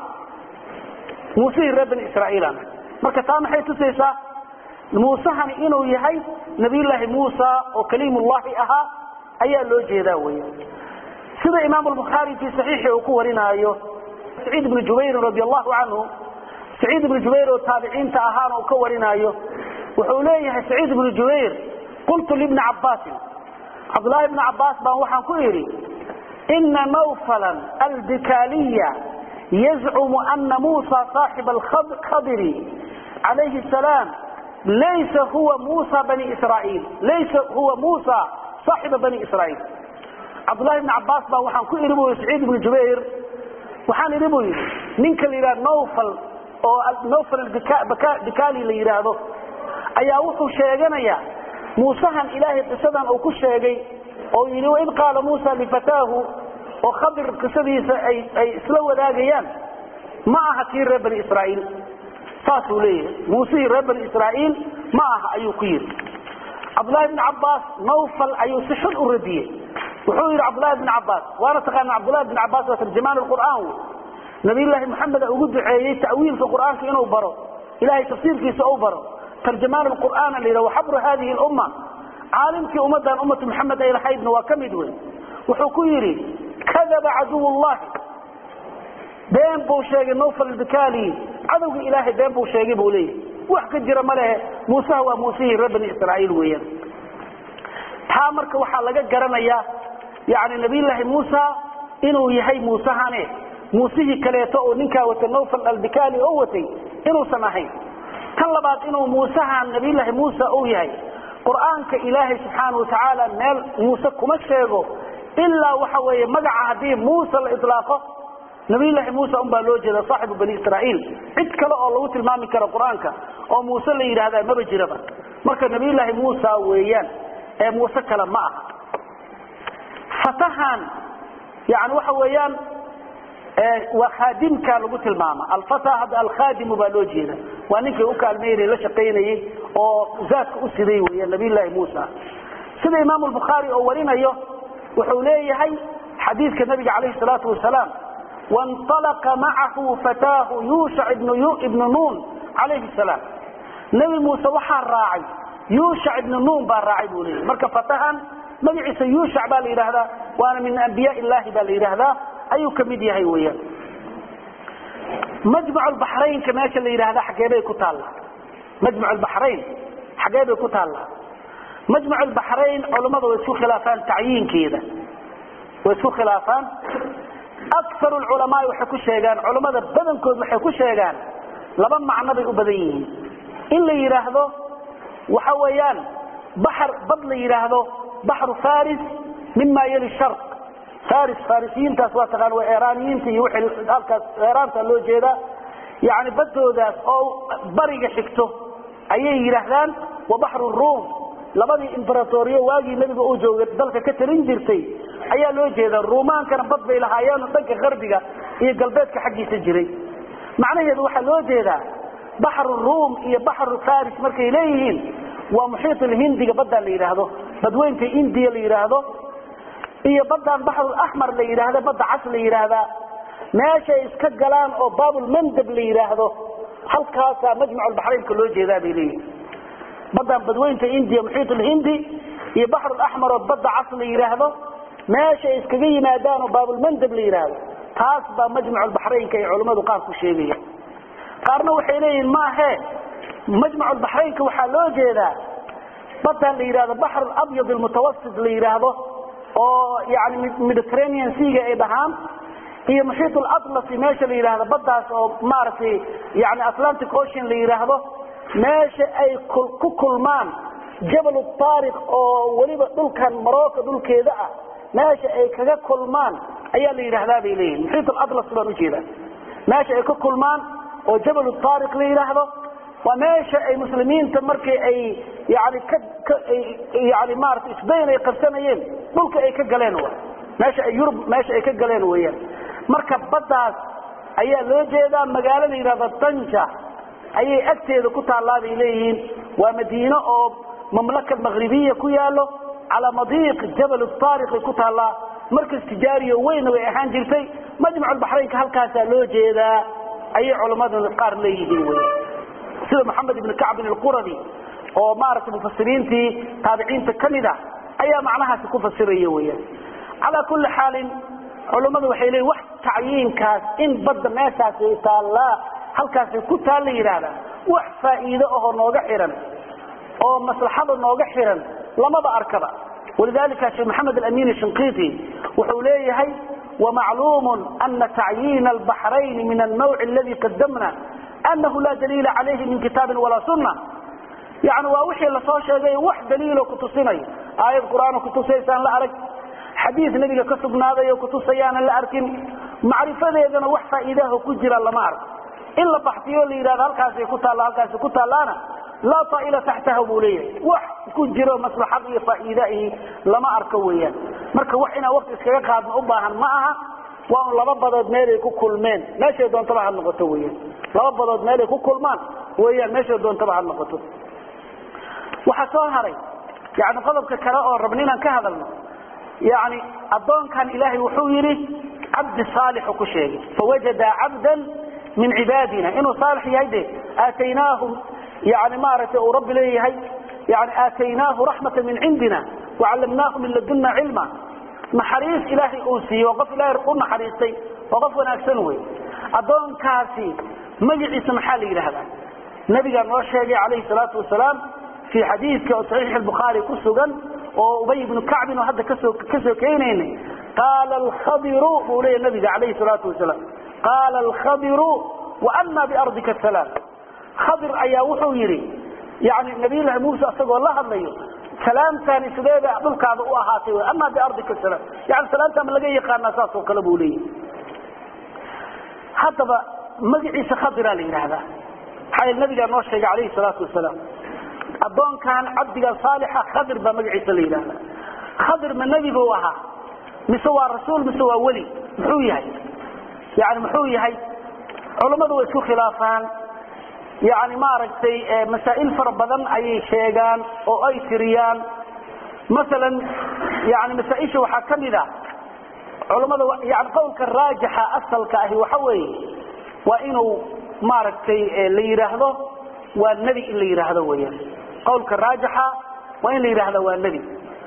Musa rabbi Israa'iil marka taa maxay tusaysaa Musa hani inuu yahay nabi Ilaahi Musa oo kaliimullah aha ayaa loo jeedaa weeyaan sida Imam al-Bukhari fi sahihi uu ku warinayo Sa'id ibn Jubayr radiyallahu anhu Sa'id ibn Jubayr oo tabi'inta ahaan uu ka warinayo wuxuu leeyahay Sa'id ibn Jubayr qultu li ibn Abbas Abdullah ibn Abbas baan waxaan ku yiri inna Nawfalan al-Bikaliya yaz'umu anna Musa sahib al-Khadri alayhi salam ليس هو موسى بني إسرائيل ليس هو موسى صاحب بني إسرائيل عبد الله بن عباس با وحان كو يربو سعيد بن جبير وحان يربو نينك اللي يراد نوفل او نوفل البكالي اللي يراده ايا وحو شيغانيا موسى هان الهي قصدان او كو شيغاي او يري وين قال موسى لفتاه او خبر قصديسا اي اي اسلا وداغيان ما اها كير بني اسرائيل فاسوليه موسى رب اسرائيل ما اها ايو كير عبد الله بن عباس نوفل ايو سحر ارديه وحوير عبد الله بن عباس وانا تقانا عبد الله بن عباس وترجمان القرآن نبي الله محمد أقول دعاية تأويل في القرآن في إنه برو إلهي تفسير في سأو برو ترجمان القرآن اللي لو حبر هذه الأمة عالم في أمتها أمة محمد إلى حيدنا وكمدوي وحكويري كذب عدو الله بين بوشيق نوفل البكالي عدو إلهي بين بوشيق بوليه وحكي جرماله موسى وموسى رب إسرائيل ويا تامرك وحالك جرميا يعني نبي الله موسى إنه يحيي موسى هانه موسى كليته نكا وتنوفل البكالي أوتي إنه سماحي طلبات إنه موسى عن نبي الله موسى أو يحيي قرآن كإله سبحانه وتعالى نال موسى كمشيغو إلا وحوي مقع هذه موسى الإطلاقه نبي الله موسى أم بالوجه صاحب بني إسرائيل عد كلا الله تلمامي كرا قرآنك أو موسى اللي يرى هذا ما بجربه مركز نبي الله موسى ويان موسى كلام معه فتحان يعني وحويان وخادم كان لو تلماما الفتى هذا الخادم بالوجينا وانك وكالميري لا شقينيه او ذاك اسري ويا نبي الله موسى سيده امام البخاري او ورينايو wuxuu leeyahay xadiiska nabiga kaleey salaatu wasalaam وانطلق معه فتاه يوشع ابن يو ابن نون عليه السلام نبي موسى وحا راعي يوشع ابن نون با راعي بولي marka fatahan magaciisa يوشع baa la yiraahdaa waana min anbiya ilaahi baa la yiraahdaa ayuu kamid yahay weeyaan majma' al-bahrayn kama la yiraahdaa xageebay ku taala majma' al-bahrayn xageebay ku taala majma' al-bahrayn culimadu way isku khilaafaan tacyiinkeeda way isku khilaafaan أكثر العلماء وحكوا شيئان علماء بدنكود وحكوا شيئان لبا معنى بي أبديين إلا يراهدو وحويان بحر بضل يراهدو بحر فارس مما يلي الشرق فارس فارسيين تاسواتغان وإيرانيين تيوحي إيران تلو جيدا يعني بدو ذات أو بريق حكته أيه يراهدان وبحر الروم لبدي إمبراطورية واجي نبي بأوجو دلك كترين جرتي ayaa loo jeeda Roomaan kana bad bay lahaayeen danka qarbiga iyo galbeedka xaqiisa jiray macnaheedu waxa loo jeedaa bahar Room iyo bahar Faris markay leeyihiin waa muhiit al-Hindiga badda la yiraahdo badweynta India la yiraahdo iyo baddan bahar al-Ahmar la yiraahdo badda cas la yiraahdo meesha iska galaan oo Babul Mandab la yiraahdo halkaas majma' al-Bahrayn ka loo jeedaa bay leeyihiin baddan badweynta India muhiit al-Hindi iyo bahar al-Ahmar oo badda cas la yiraahdo ماشي iskaga yimaadaan baabul mandab liiraado taas ba majma' al-bahrayn kay culimadu qaar ku sheegayaan qaarna waxay leeyeen ma aha majma' al-bahrayn ka waxa loo jeedaa badan liiraado bahr al-abyad al-mutawassit liiraado oo yaani Mediterranean Sea ay dhahaan iyo muhiit al-atlas meesha liiraado badaas oo maartay yaani Atlantic Ocean liiraado meesha ay ku kulmaan jabal al-tariq oo waliba dhulkan Morocco dhulkeeda ah ماشي اي كغا كلمان ايا لي يراهدا بي لين محيط الاطلس بان وجيدا ماشي اي كلمان او جبل الطارق لي يراهدو وماشي اي مسلمين تمركي اي يعني ك يعني مارت اسبين اي قرسنيين دولك اي كغلين وا ماشي اي يوروب ماشي اي كغلين ويان marka badaas ayaa loo jeedaa magaalada yiraahdo Tanja ayay agteeda ku taalaabay leeyihiin waa madiino oo mamlakad maghribiya ku yaalo على مضيق جبل الطارق كتالا مركز تجاري وين ويهان جرتي مجمع البحرين كهالكاسا لو جيدا اي علماء القار ليهين وين سيد محمد بن كعب القرظي او مارس مفسرين تي تابعين تكنيدا اي معناها تكفسريه وين على كل حال علماء waxay leeyihiin wax tacyiinkaas in badda meeshaas ay taala halkaas ku taala yiraahdo wax faa'iido oo nooga xiran oo maslaxada nooga xiran لما بأركبه ولذلك الشيخ محمد الأمين الشنقيطي وحوليه ومعلوم أن تعيين البحرين من النوع الذي قدمنا أنه لا دليل عليه من كتاب ولا سنة يعني ووحي الله صاشا ذي وح دليل وكتصيني آية القرآن وكتصيسان لا أرك حديث نبي كسبنا ذي وكتصيان لا أركن معرفة ذي إذا وح فإذا كجر الله ما أرك إلا بحثيو لي إذا هالكاسي كتا الله هالكاسي كتا لنا لا طائلة تحتها بوليه وح كون جرو مصلحة فائدة لما أركويا مركا وحنا وقت إسكاقا قادم أباها معها وأن لبضض مالي كل مان لا شيء دون طبعا النقطوية لبضض مالي كل مان وهي ما شيء دون طبعا النقطو وحسوها ري يعني قلبك كراء ربنينا كهذا الماء يعني الضوان كان إلهي وحويري عبد صالح كشيء فوجد عبدا من عبادنا إنه صالح يهيده آتيناه يعني مارته ورب ليه يعني آتيناه رحمة من عندنا وعلمناه من لدنا علما محريس إلهي أوسي وقف إلهي رقون محريسي وقف ونأكسنوه أدون كاسي مجعي سمحالي لهذا نبي الرشيد عليه الصلاة والسلام في حديث كصحيح البخاري كسوغا وأبي بن كعب وهذا كسو كسو كينين قال الخضر ولي النبي عليه الصلاة والسلام قال الخضر وأما بأرضك السلام خضر أيا وحويري يعني النبي الله موسى أصدق الله عليه سلام ثاني سبيبه أبلك هذا أهاتي أما بأرضك السلام يعني سلام ثاني لقي يقارن أساسه وقلبوا لي حتى مجعي سخضر عليه هذا حي النبي الرشيد عليه الصلاة والسلام أبون كان عبد صالحة خضر بمجعي سليل هذا خضر من نبي بوها مسوى الرسول مسوى ولي محوية يعني محوي هاي علماء ويسكو خلافان يعني ما رجتي مسائل فربضان أي شيئان أو أي تريان مثلا يعني مسائل وحكم ذا علماء يعني قولك الراجحة أصل كأهي وحوي وإنه ما رجتي اللي يرهده والنبي اللي يرهده وياه قولك الراجحة وإن اللي يرهده والنبي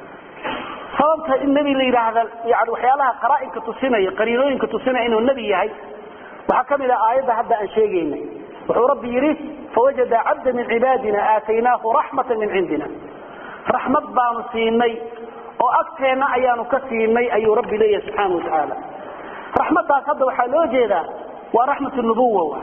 sababta in nabi la yiraahdo yaani waxyaalaha qaraa'inka tusinaya qariinooyinka tusinaya inuu nabi yahay waxa kamida aayada hadda aan sheegaynay wuxuu rabbi yiri fawajada 'abda min 'ibadina aataynahu rahmatan min 'indina rahmat baanu siinay oo agteena ayaanu ka siinay ayuu rabbi leeyahay subhanahu wa ta'ala rahmataas hadda waxa loo jeedaa waa rahmatu nubuwwa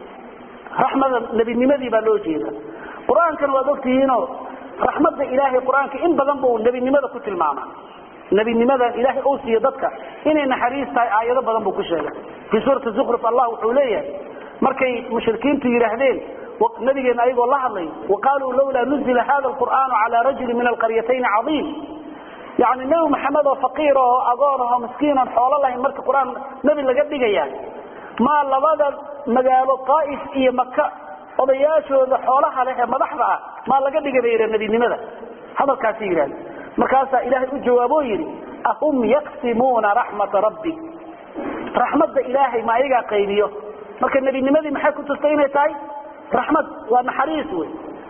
rahmada nabinimadi baa loo jeedaa quraankan waa ogtihiino رحمة إلهي القرآن إن بذنبه النبي لماذا كنت المعنى النبي لماذا إلهي أوصي ضدك إن نحريس آيات بذنبه كشيء في سورة الزخرف الله حوليه مركي مشركين تيرهدين والنبي قال أيضا الله عليه وقالوا لولا نزل هذا القرآن على رجل من القريتين عظيم يعني النبي محمد وفقيره أغاره مسكينا حول الله مركي القرآن نبي اللي قد يعني ما لبدا مجال طائف إيه مكة odayaashooda xoolaha leh ee madaxda ah ma laga dhigay nabinimada hadalkaas yiraan markaas ilaahay u jawaabo yiri ahum yaqsimuna rahmat rabbi rahmada ilaahay ma ayaga qaybiyo marka nabinimadii maxay ku tusaynaay tahay rahmad wa naxariis way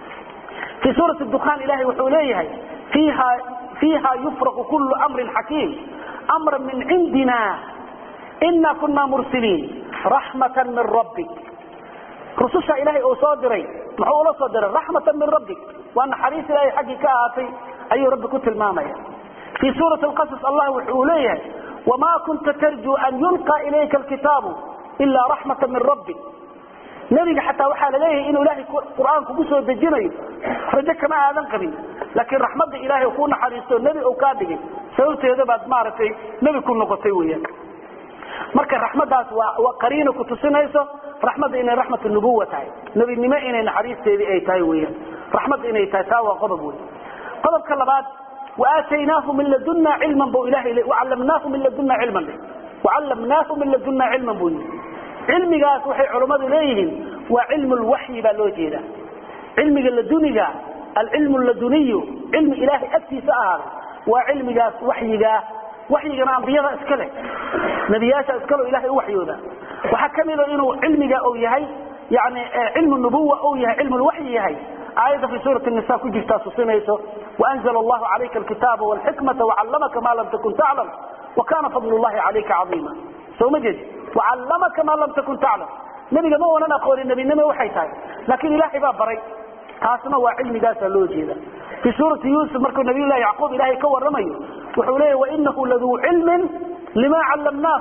fi suurat ad-dukhan ilaahay wuxuu leeyahay fiha fiha yufraqu kullu amrin hakim amran min indina inna kunna mursilin rahmatan min rabbik رسول إلهي أو صادري محول صادر رحمة من ربك وأن حريص إلهي حقي كآتي أي رب كنت المامية في سورة القصص الله وحوليه وما كنت ترجو أن يلقى إليك الكتاب إلا رحمة من ربك نبي حتى وحال إليه إنه إلهي قرآن كبسه الدجيني رجك ما هذا قبيل لكن رحمة إلهي يكون حريصه النبي أو كادق سويته هذا بعد مارتي نبي كن نقطيويا marka rahmadaas waa waa qariino ku tusinayso rahmada inay rahmatu nubuwwa tahay nabi nima inay naxariisteedii ay tahay weeyaan rahmada inay tahay taa waa qodob weey qodobka labaad wa aataynahu min ladunna ilman bu ilaahi wa 'allamnahu min ladunna ilman wa 'allamnahu min ladunna ilman bu ilmigaas waxay culimadu leeyihiin waa ilmul wahyi baa loo jeeda ilmiga laduniga al-ilmu laduniyo ilmi ilaahi agtiisa ah waa ilmigaas wahyiga وحينا أنبياء إسكاله نبيات إسكاله إلهي وحيودا وحكمل إنه علمك أو يهي يعني علم النبوة أو يهي علم الوحي يهي آية في سورة النساء كجف تاسوسين يسو وأنزل الله عليك الكتاب والحكمة وعلمك ما لم تكن تعلم وكان فضل الله عليك عظيما سو مجد وعلمك ما لم تكن تعلم نبي ما وانا نقول النبي نما وحيتاي لكن إلهي باب بري تاسنا وعلم ذات اللوجي ذا في سورة يوسف مركو النبي الله يعقوب إلهي كور رمي وحوليه وإنه لذو علم لما علمناه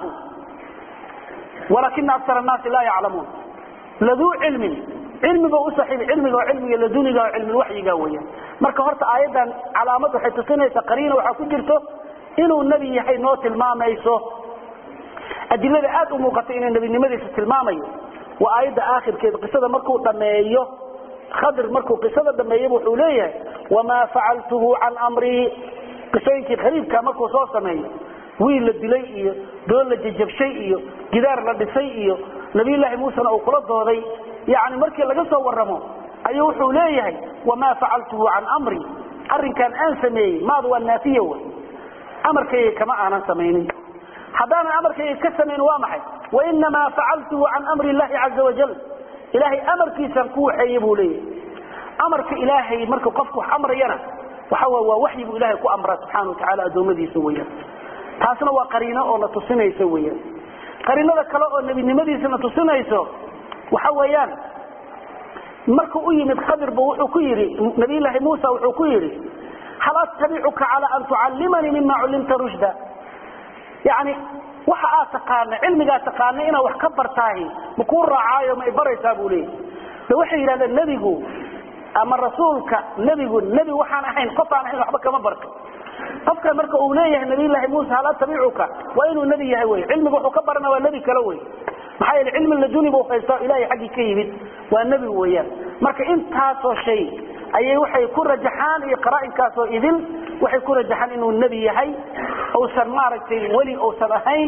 ولكن أكثر الناس لا يعلمون لذو علم علم بأسحب علم وعلم لدوني وعلم الوحي قوية مركو هرت آيادا علامته حيث سنة تقرينه وحكو جرته إنه النبي يحي نوت الماميسه أدلة آت أموقتين النبي نمدي في المامي وآيات آخر كده قصة مركو دميه خضر مركو قصة دميه وحوليه وما فعلته عن أمري قصينك غريب كامركو صوصة مي ويل الدليئي دول الججب شيئي جدار لدسيئي نبي الله موسى أو قرده ذي يعني مركي لقصة ورمو أيوحوا ليه وما فعلته عن أمري أرن كان أنسمي ماذا النافية أمركي كما أنا سميني حضانا أمركي كسمين وامحي وإنما فعلته عن أمر الله عز وجل إلهي أمركي سنكوه حيبه ليه أمرك إلهي مركو قفكو حمر ينا وحوى ووحي إلهي كو أمره سبحانه وتعالى أدومدي سويا تاسنا وقرينة أو نتصنع سويا قرينة كلا النبي نمدي سنتصنع سو وحويان مركو أيمد خضر بوحكيري نبي الله موسى وحكيري هل أتبعك على أن تعلمني مما علمت رشدا يعني waxa taqaan cilmiga taqaanayna wax ka bartaay ma ku raacayo ma ibaraysa buulay waxa yiraahdo nabigu ama rasuulka nabigu nabi waxaan ahayn qof aan ahayn waxba kama barto qofka marka uu leeyahay nabi ilaahi muusa la tabiicuka waa inuu nabi yahay way cilmigu wuxuu ka barana waa nabi kale way maxay ilmi laduni buu haysto ilaahi xaqi ka yimid waa nabi weeyaan marka intaas oo shay ayay waxay ku rajaxaan iyo qaraa'inkaas oo idin waxay ku rajaxaan inuu nabi yahay oo san maaragtay wali oo san ahayn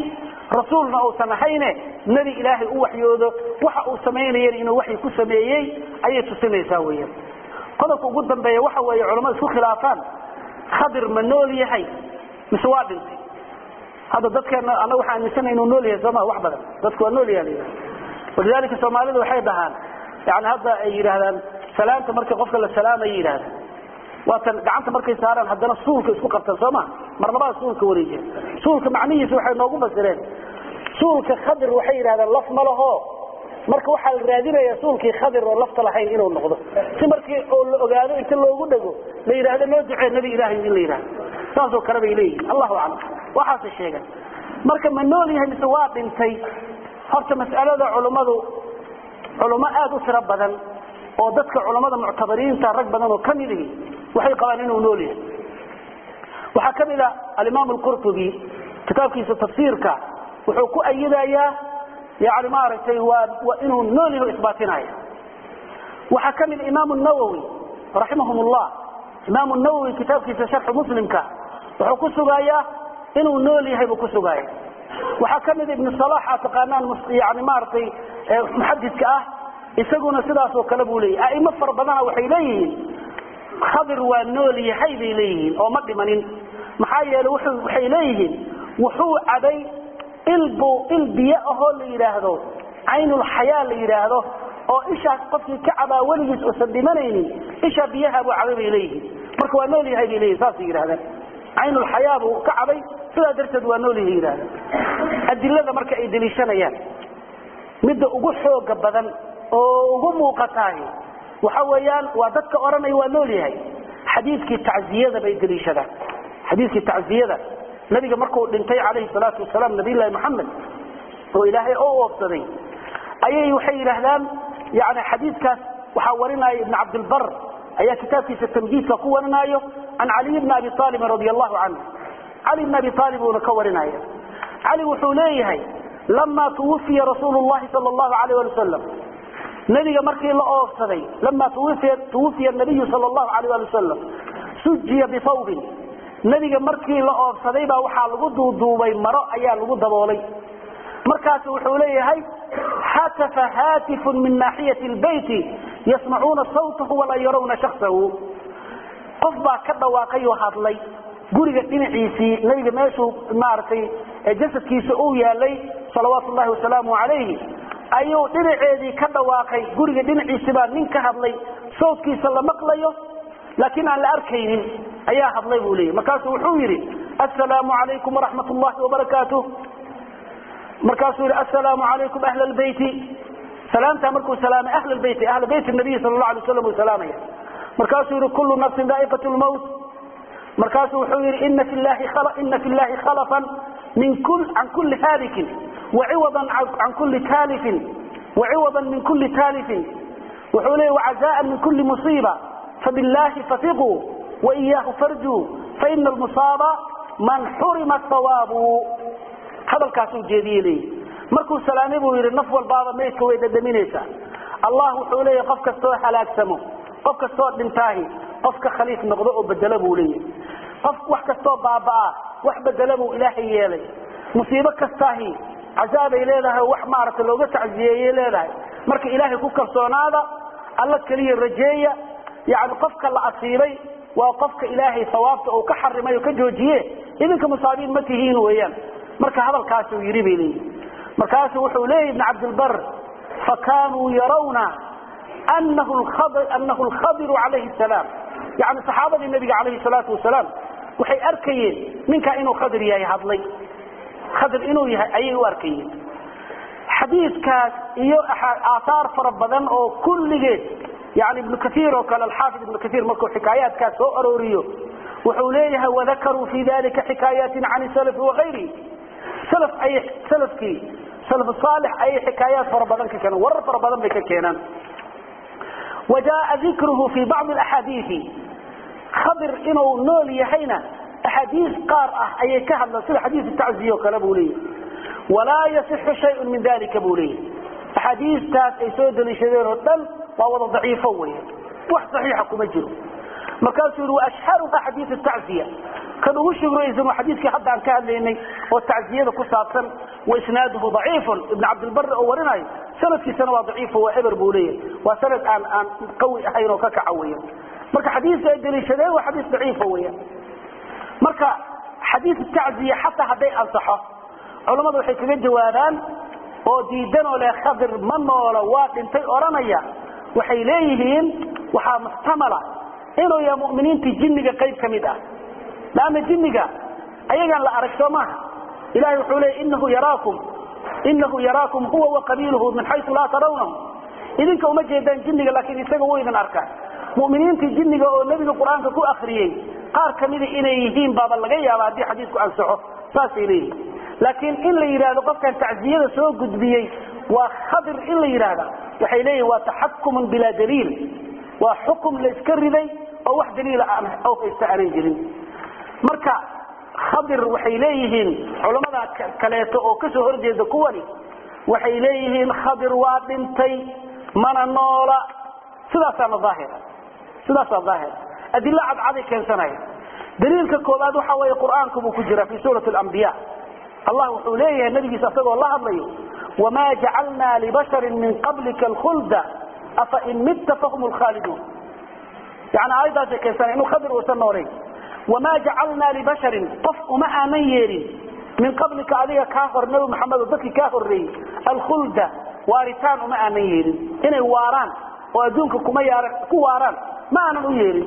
rasuulna oo sanahayne nabi ilaahay u waxyoodo waxa uu sameeyay inuu waxay ku sameeyay ayay tusinaysaa weeyaan qodobka ugu dambeeya waxa weeye culimadu isku khilaafaan khadir ma nool yahay mise waa dhintay hada dadkeena anagu waxaan aaminsanay inuu nool yahay Soomaa wax badan dadku waa nool yahay walidaalika Soomaalidu waxay dhahaan yaani hadda ay yiraahdaan salaanta markii qofka la salaamay yiraahdo waatan gacanta markay saaraan hadana suulka isku qabtaan Soomaa marnaba suulka wareejin suulka macnihiisu waxay noogu basireen suulka khadir waxay yiraahdaan laf ma laho marka waxa la raadinayaa suulkii khadir oo lafta lahayn inuu noqdo si markii oo la ogaado inta loogu dhago la yiraahdo noo ducee nabi ilaahay in la yiraahdo saasoo kale bay leeyihiin Allahu a'lam waxa sheegay marka ma nool yahay mise waa dhintay horta mas'alada culimadu culimo aad u tiro badan oo dadka culimada muctabariinta rag badan oo kamid ah waxay qabaan inuu nool yahay waxa kamid ah al-Imam al-Qurtubi kitabkiisa tafsiirka wuxuu ku ayidayaa yaani ma aragtay waa inuu nool yahay isbaatinaya waxa kamid Imam an-Nawawi rahimahumullah Imam an-Nawawi kitabkiisa sharh muslimka wuxuu ku sugayaa inuu nool yahay buu ku sugayaa waxa kamid Ibn Salah taqaanaan yaani ma aragtay muhaddithka ah isaguna sidaas oo kale buu leeyahay ay ma far badan waxay leeyihiin khadir waa nool yahay bay leeyihiin oo ma dhimanin maxaa yeelay wuxuu waxay leeyihiin wuxuu caday ilbu ilbiya oo la yiraahdo aynul hayaa la yiraahdo oo isha qofkii ka cabaa waligiis oo sadimanaynin isha biyaha buu caday bay leeyihiin marka waa nool yahay bay leeyihiin saas yiraahdaan aynul hayaa buu ka cabay sida darteed waa nool yahay yiraahdaan adillada marka ay dilishanayaan midda ugu xooga badan oo ugu muuqataay waxa weeyaan waa dadka oranay waa nool yahay xadiiskii tacsiyada bay dilishadaan xadiiskii tacsiyada nabiga markuu dhintay calayhi salaatu wasalaam nabiyullaahi maxamed oo ilaahay oo oofsaday ayay waxay yiraahdaan yaani xadiiskaas waxa warinay ibn abd al-barr ayaa kitaabkiisa tamjiidka ku warinayo an ali ibn abi talib radiyallahu anhu ali ibn abi talib uu ka warinayo ali wuxuu leeyahay lama tuwfiya rasuulullah sallallahu alayhi wa sallam nabiga markii la oofsaday lama tuwfiya tuwfiya nabiy sallallahu alayhi wa sallam sujiya bi thawbin nabiga markii la oofsaday baa waxa lagu duuduubay maro ayaa lagu daboolay markaas wuxuu leeyahay hatafa hatifun min nahiyati albayt yasma'una sawtahu wa la yarawna shakhsahu qof baa ka dhawaaqay oo hadlay guriga dhinaciisii nabiga meeshuu maartay jasadkiisa uu yaalay sallallahu wa sallam alayhi ayuu dhinaceedii ka dhawaaqay guriga dhinaciisa baa nin ka hadlay sawtkiisa la maqlayo laakiin aan la arkaynin ayaa hadlay buu leeyahay markaas wuxuu yiri assalaamu alaykum wa rahmatullahi wa barakatuh markaas yiri assalaamu alaykum ahla albayt salaamta markuu salaamay ahla albayt ahla bayt nabiy sallallahu alayhi wasallam salaamaya markaas yiri kullu nafsin da'iqatul maut markaas wuxuu yiri inna fillahi khala inna fillahi khalafan min kull an kulli halik وعوضا عن كل تالف وعوضا من كل تالف وحوله وعزاء من كل مصيبة فبالله فثقوا وإياه فرجوا فإن المصاب من حرم الثواب هذا الكاسو الجديلي مركو سلامي بو يري نفو البابا ميتك ويددمينيسا الله حوله قفك السوء حلاك سمو قفك السوء بنتاهي قفك خليف نقضاء بدلبه لي قفك وحك السوء بابا وح بدلبه إلهي يلي مصيبة كستاهي عذاب إليها وح مارك لو تعزيه إليها مرك إلهي كوكا صونادا الله كلي الرجية يعني قفك الأصيلي وقفك إلهي ثوابته أو كحر ما يكجوجيه إذن كمصابين متهين ويان مرك هذا الكاسو يريبي لي مركاسو وحولي ابن عبد البر فكانوا يرون أنه الخضر, أنه الخضر عليه السلام يعني صحابة النبي عليه الصلاة والسلام وحي أركيين من كائنه خضر يا هذلي خضر إنه أيه أركيين حديث كاس إيو آثار فربضان أو كل جيد يعني ابن كثير وكان الحافظ ابن كثير مكو حكايات كاس أروريو وحوليها وذكروا في ذلك حكايات عن السلف وغيره سلف أي سلف كي سلف الصالح أي حكايات فربضان كانوا ور فربضان بك كانان وجاء ذكره في بعض الأحاديث خضر إنه نول يحينا أحاديث قارئة أي كهل سل حديث التعزية وكلبه لي ولا يصح شيء من ذلك بولي أحاديث تات يسود لشذير الدل ووضع ضعيفة ويه واحد صحيحكم أجره مكاسر وأشهر أحاديث التعزية كانوا وشغلوا يزموا حديث كي حد عن كهل لأني والتعزية كسابسا وإسناده ضعيف ابن عبد البر أورناي سند في سنة ضعيف وإبر بولية وسند عن عن قوي أحيان وككعوية مركا حديث دليل شديد وحديث ضعيف هوية مركا حديث التعزية حتى هدي أنصحه علماء waxay kaga jawaabaan oo diidan oo la khadir man noola waa dhintay oranaya waxay leeyihiin waxa mustamala inuu ya mu'miniinta jinniga qayb kamid ah laana jinniga ayagan la aragto ma ilaahay wuxuu leeyahay innahu yaraakum innahu yaraakum huwa wa qabiluhu min haythu la tarawnahum idinka uma jeedaan jinniga laakiin isaga way idin arkaan mu'miniinta jinniga oo nabiga quraanka ku akhriyay qaar kamid inay yihiin baaba laga yaabaa hadii xadiisku ansaxo saasay leeyihiin لكن إن اللي يراده قف كان تعزية سوى قدبيي وخضر إن اللي يراده وحيليه وتحكم بلا دليل وحكم لإسكر ذي أو واحد دليل أو استعرين جرين مركا خضر وحيليهن علماء كلاته أو كسو هرجي ذكواني وحيليهن خضر وابنتي من النورة سلاسة الظاهرة سلاسة الظاهرة أدلة عد عدي كان سنة دليل كالكولاد وحوى قرآنكم وكجرة في سورة الأنبياء الله وحوليه النبي صلى الله عليه وسلم وما جعلنا لبشر من قبلك الخلد أفإن مت فهم الخالدون يعني أيضا كيسان إنه خبر وسنوري وما جعلنا لبشر طفق مع نير من قبلك عليه كافر نبي محمد وذكي كافر ري الخلد وارثان مع نير إنه واران وأدونك كواران ما أنا نير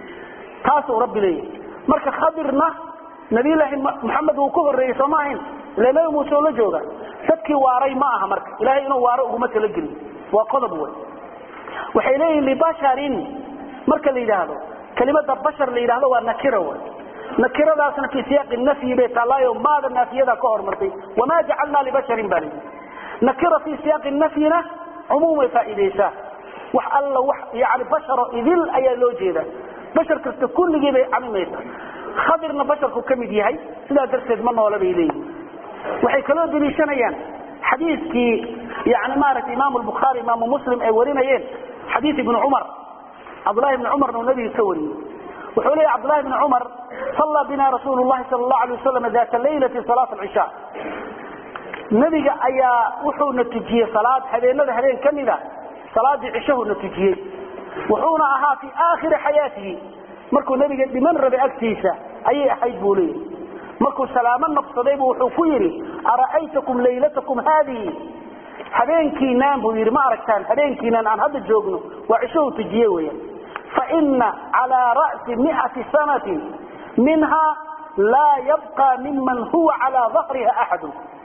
تاسو ربي لي مركا خبرنا نبي الله محمد وكفر رئيس ماهن لما موسى لا جوغا سدكي واري maaha marka ilaahay inuu waaro ugu matala gelin waa qodob weyn waxay leeyihiin libasharin marka la yiraahdo kalimada bashar la yiraahdo waa nakira weyn nakiradaasna fi siyaq an-nafy bay talaayo maada nafiyada ka hormartay wama ja'alna libasharin bali nakira fi siyaq an-nafyna umuma faa'iideysa wax alla wax yaani bashar idil ayaa loo jeeda bashar kasta kulligii bay camimaysa خضرنا بشركم كمid yahay sida darteed ma noola bay leeyihiin waxay kala dilishanayaan xadiiskii yaani maarat imaam al-bukhari imaam muslim ay warinayeen xadiis ibn umar abdullah ibn umar no nabi sawri wuxuu leeyahay abdullah ibn umar salla bina rasulullah sallallahu alayhi wasallam ذات ليله صلاه العشاء nabiga ayaa wuxuu natijiyay salaad habeenada habeen kamida salaadii cisho natijiyay wuxuuna ahaa fi aakhir hayatihi markuu nabiga dhiman rabay agtiisa ayay ahayd buulay markuu salaamo nafsaday buu wuxuu ku yiri araaytakum laylatakum hadhihi habeenkiinaan buu yiri ma aragtaan habeenkiinaan aan hadda joogno waa cisho tijiye weeyaan fa inna ala ra'si mi'ati sanatin minha la yabqa mimman huwa ala dhahriha ahad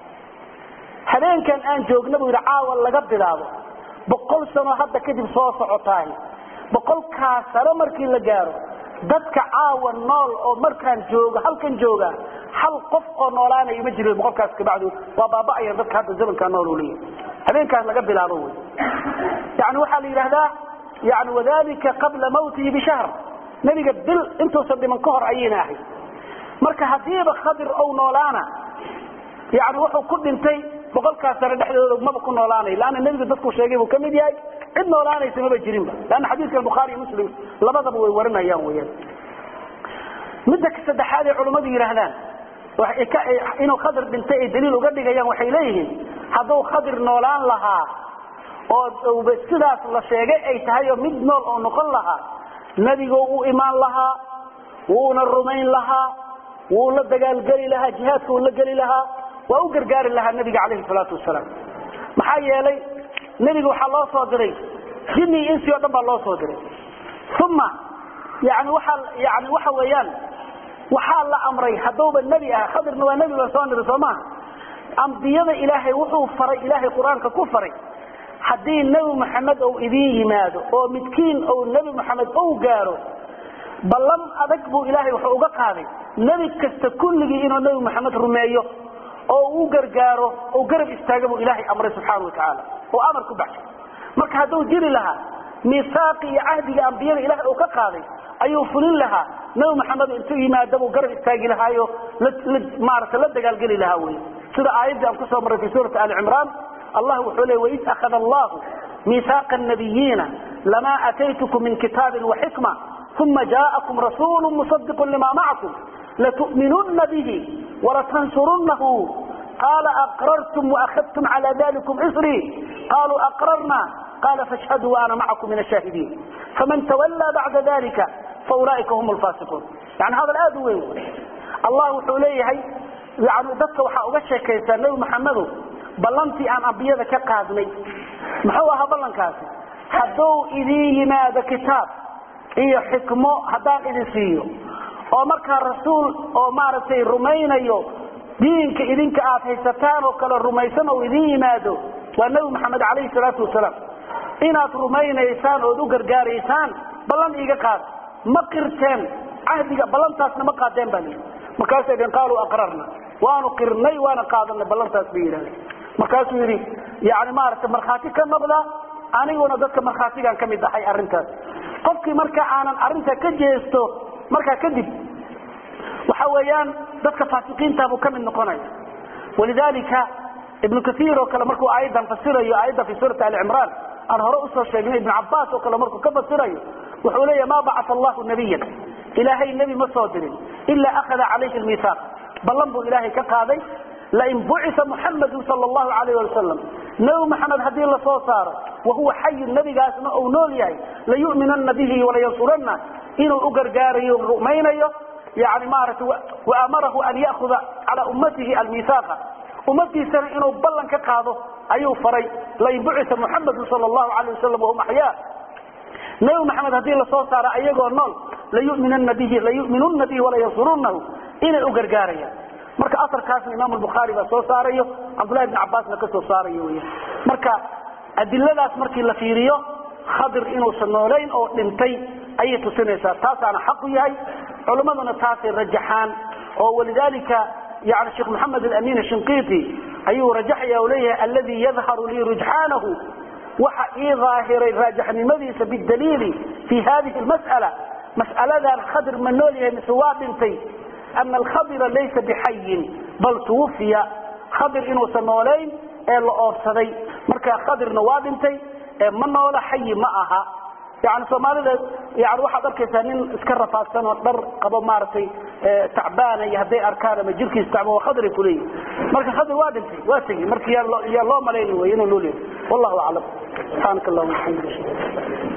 habeenkan aan joogno buu yiri caawa laga bilaabo boqol sano hadda kadib soo socotaay boqol ka sano markii la gaaro dadka caawa nool oo markaan jooga halkan jooga hal qof oo noolaanay ma jiro boqolkaas ka bacdu waa baaba ay dadka hadda zamanka nool u leeyahay habeenkaas laga bilaabo way yaani waxa la yiraahdaa yaani wadaalika qabla mawtihi bi shahr nabiga bil intuu sadiman ka hor ayina ahay marka hadiiba khadir oo noolaana yaani wuxuu ku dhintay boqolkaas sano dhexdooda ma ku noolaanay laana nabiga dadku sheegay uu kamid yahay إن مولانا يسمى بجرين لأن حديث البخاري ومسلم لبضب ويورنا أيام وياه مدك السدحالي علماء يرهلان إنه خضر بنتئي دليل وقدق أيام وحيليهم هذا خضر نولان لها وبالسلاس الله شيء أي تهيو مد نول أو نقل لها نبي قو إيمان لها ونرمين لها ولدقال قلي لها جهاتك ولقلي لها وأوقر قاري لها النبي عليه الصلاة والسلام محايا لي نبي وحى الله صادري جني إنسي ودب الله صادري ثم يعني وحى يعني وحى ويان وحى الله أمري حدوب النبي خضر نوى النبي وصانر صمان أنبياء إلهي وحو فري إلهي قرآن كفري حدين النبي محمد أو إذيه ماذا أو متكين أو النبي محمد أو جاره بلم أذكبوا إلهي وحو قاضي نبي كستكون لي إنه النبي محمد رميه أو قرقاره أو قرب استاجبوا إلهي أمره سبحانه وتعالى وأمر كبعش مرك هذو جري لها ميثاقي عهد الأنبياء إلهي أو كقاضي أيو فلين لها نو محمد انتهي ما دبوا قرب استاجي لها أيو لد مارس لد قال قلي لها وي سورة آيات أن قصة مرة في سورة آل عمران الله وحوله وإذ أخذ الله ميثاق النبيين لما أتيتكم من كتاب وحكمة ثم جاءكم رسول مصدق لما معكم لتؤمنن به ولتنصرنه قال أقررتم وأخذتم على ذلكم إصري قالوا أقررنا قال فاشهدوا وأنا معكم من الشاهدين فمن تولى بعد ذلك فأولئك هم الفاسقون. يعني هذا الآدوي الله حوليه يعني ذاتك وحا أغشى كيسان نبي محمد بلنتي أن أبيض كقادمي محوها بلن كاسي حدو إذي ماذا كتاب إيه حكمه هدان إذي سيو oo marka rasuul oo maartay rumaynayo diinka idinka aad haysataan oo kala rumaysan oo idin yimaado waa nabi maxamed kaleey salaatu wasalaam inaad rumaynaysaan oo u gargaaraysaan balan iga qaad ma qirteen ahdiga balantaasna ma qaadeen bali markaas ay qaalu aqrarna waanu qirnay waana qaadanay balantaas biiraan markaas yiri yaani maartay marxaati ka noqda aniguna dadka marxaatigan kamid ahay arintaas qofkii marka aanan arinta ka jeesto marka kadib waxa weeyaan dadka faasiqiinta buu kamid noqonay walidalika ibn kathir oo kala markuu aayadan fasirayo aayada fi surah al-imran aan hore u soo sheegnay ibn abbas oo kala markuu ka fasirayo wuxuu leeyahay ma ba'atha allah nabiyyan ilaahay nabi ma soo dirin illa akhadha alayhi al-mithaq ballan buu ilaahay ka qaaday la in bu'itha muhammad sallallahu alayhi wa sallam nabi muhammad hadii la soo saaro wa huwa hayy nabigaasna oo nool yahay la yu'minanna bihi wa la yansuranna إنه أجرجاري رؤمينيه يعني مارته وأمره أن يأخذ على أمته الميثاق أمتي سنة إنه بلن كقاضه أيوه فري لا يبعث محمد صلى الله عليه وسلم وهم أحياء نبي محمد هذه الله صوت على أيجو النول لا يؤمنن به لا يؤمنون به ولا ينصرونه إنه أجرجاري مرك أثر كاس الإمام البخاري بصوت صاريه عبد الله بن عباس نكسر صاريه مرك أدلة مرك اللي في ريو خضر إنه سنولين أو دمتي أي تسنيسا تاسع حق ياي علماءنا تاسع رجحان ولذلك يعني الشيخ محمد الأمين الشنقيطي أيه رجح يوليه الذي يظهر لي رجحانه وحقي ظاهر الراجح المذيس بالدليل في هذه المسألة مسألة ذا الخضر من نوليه مسواه بنتي أن الخضر ليس بحي بل توفي خضر إنه سنولين إلا أفسدي مركا خضر نواه بنتي من ولا حي معها يعني سوماليدا يعني واحد اركيسا نين iska rafaadsan oo dhar qabo maartay tacbaan ay haday arkaan ma jirkiis tacbo khadri kulay marka khadri waa dhintay waa tagay markii yaa loo maleeyay inuu loo leeyahay wallahu a'lam subhanakallahu wa bihamdihi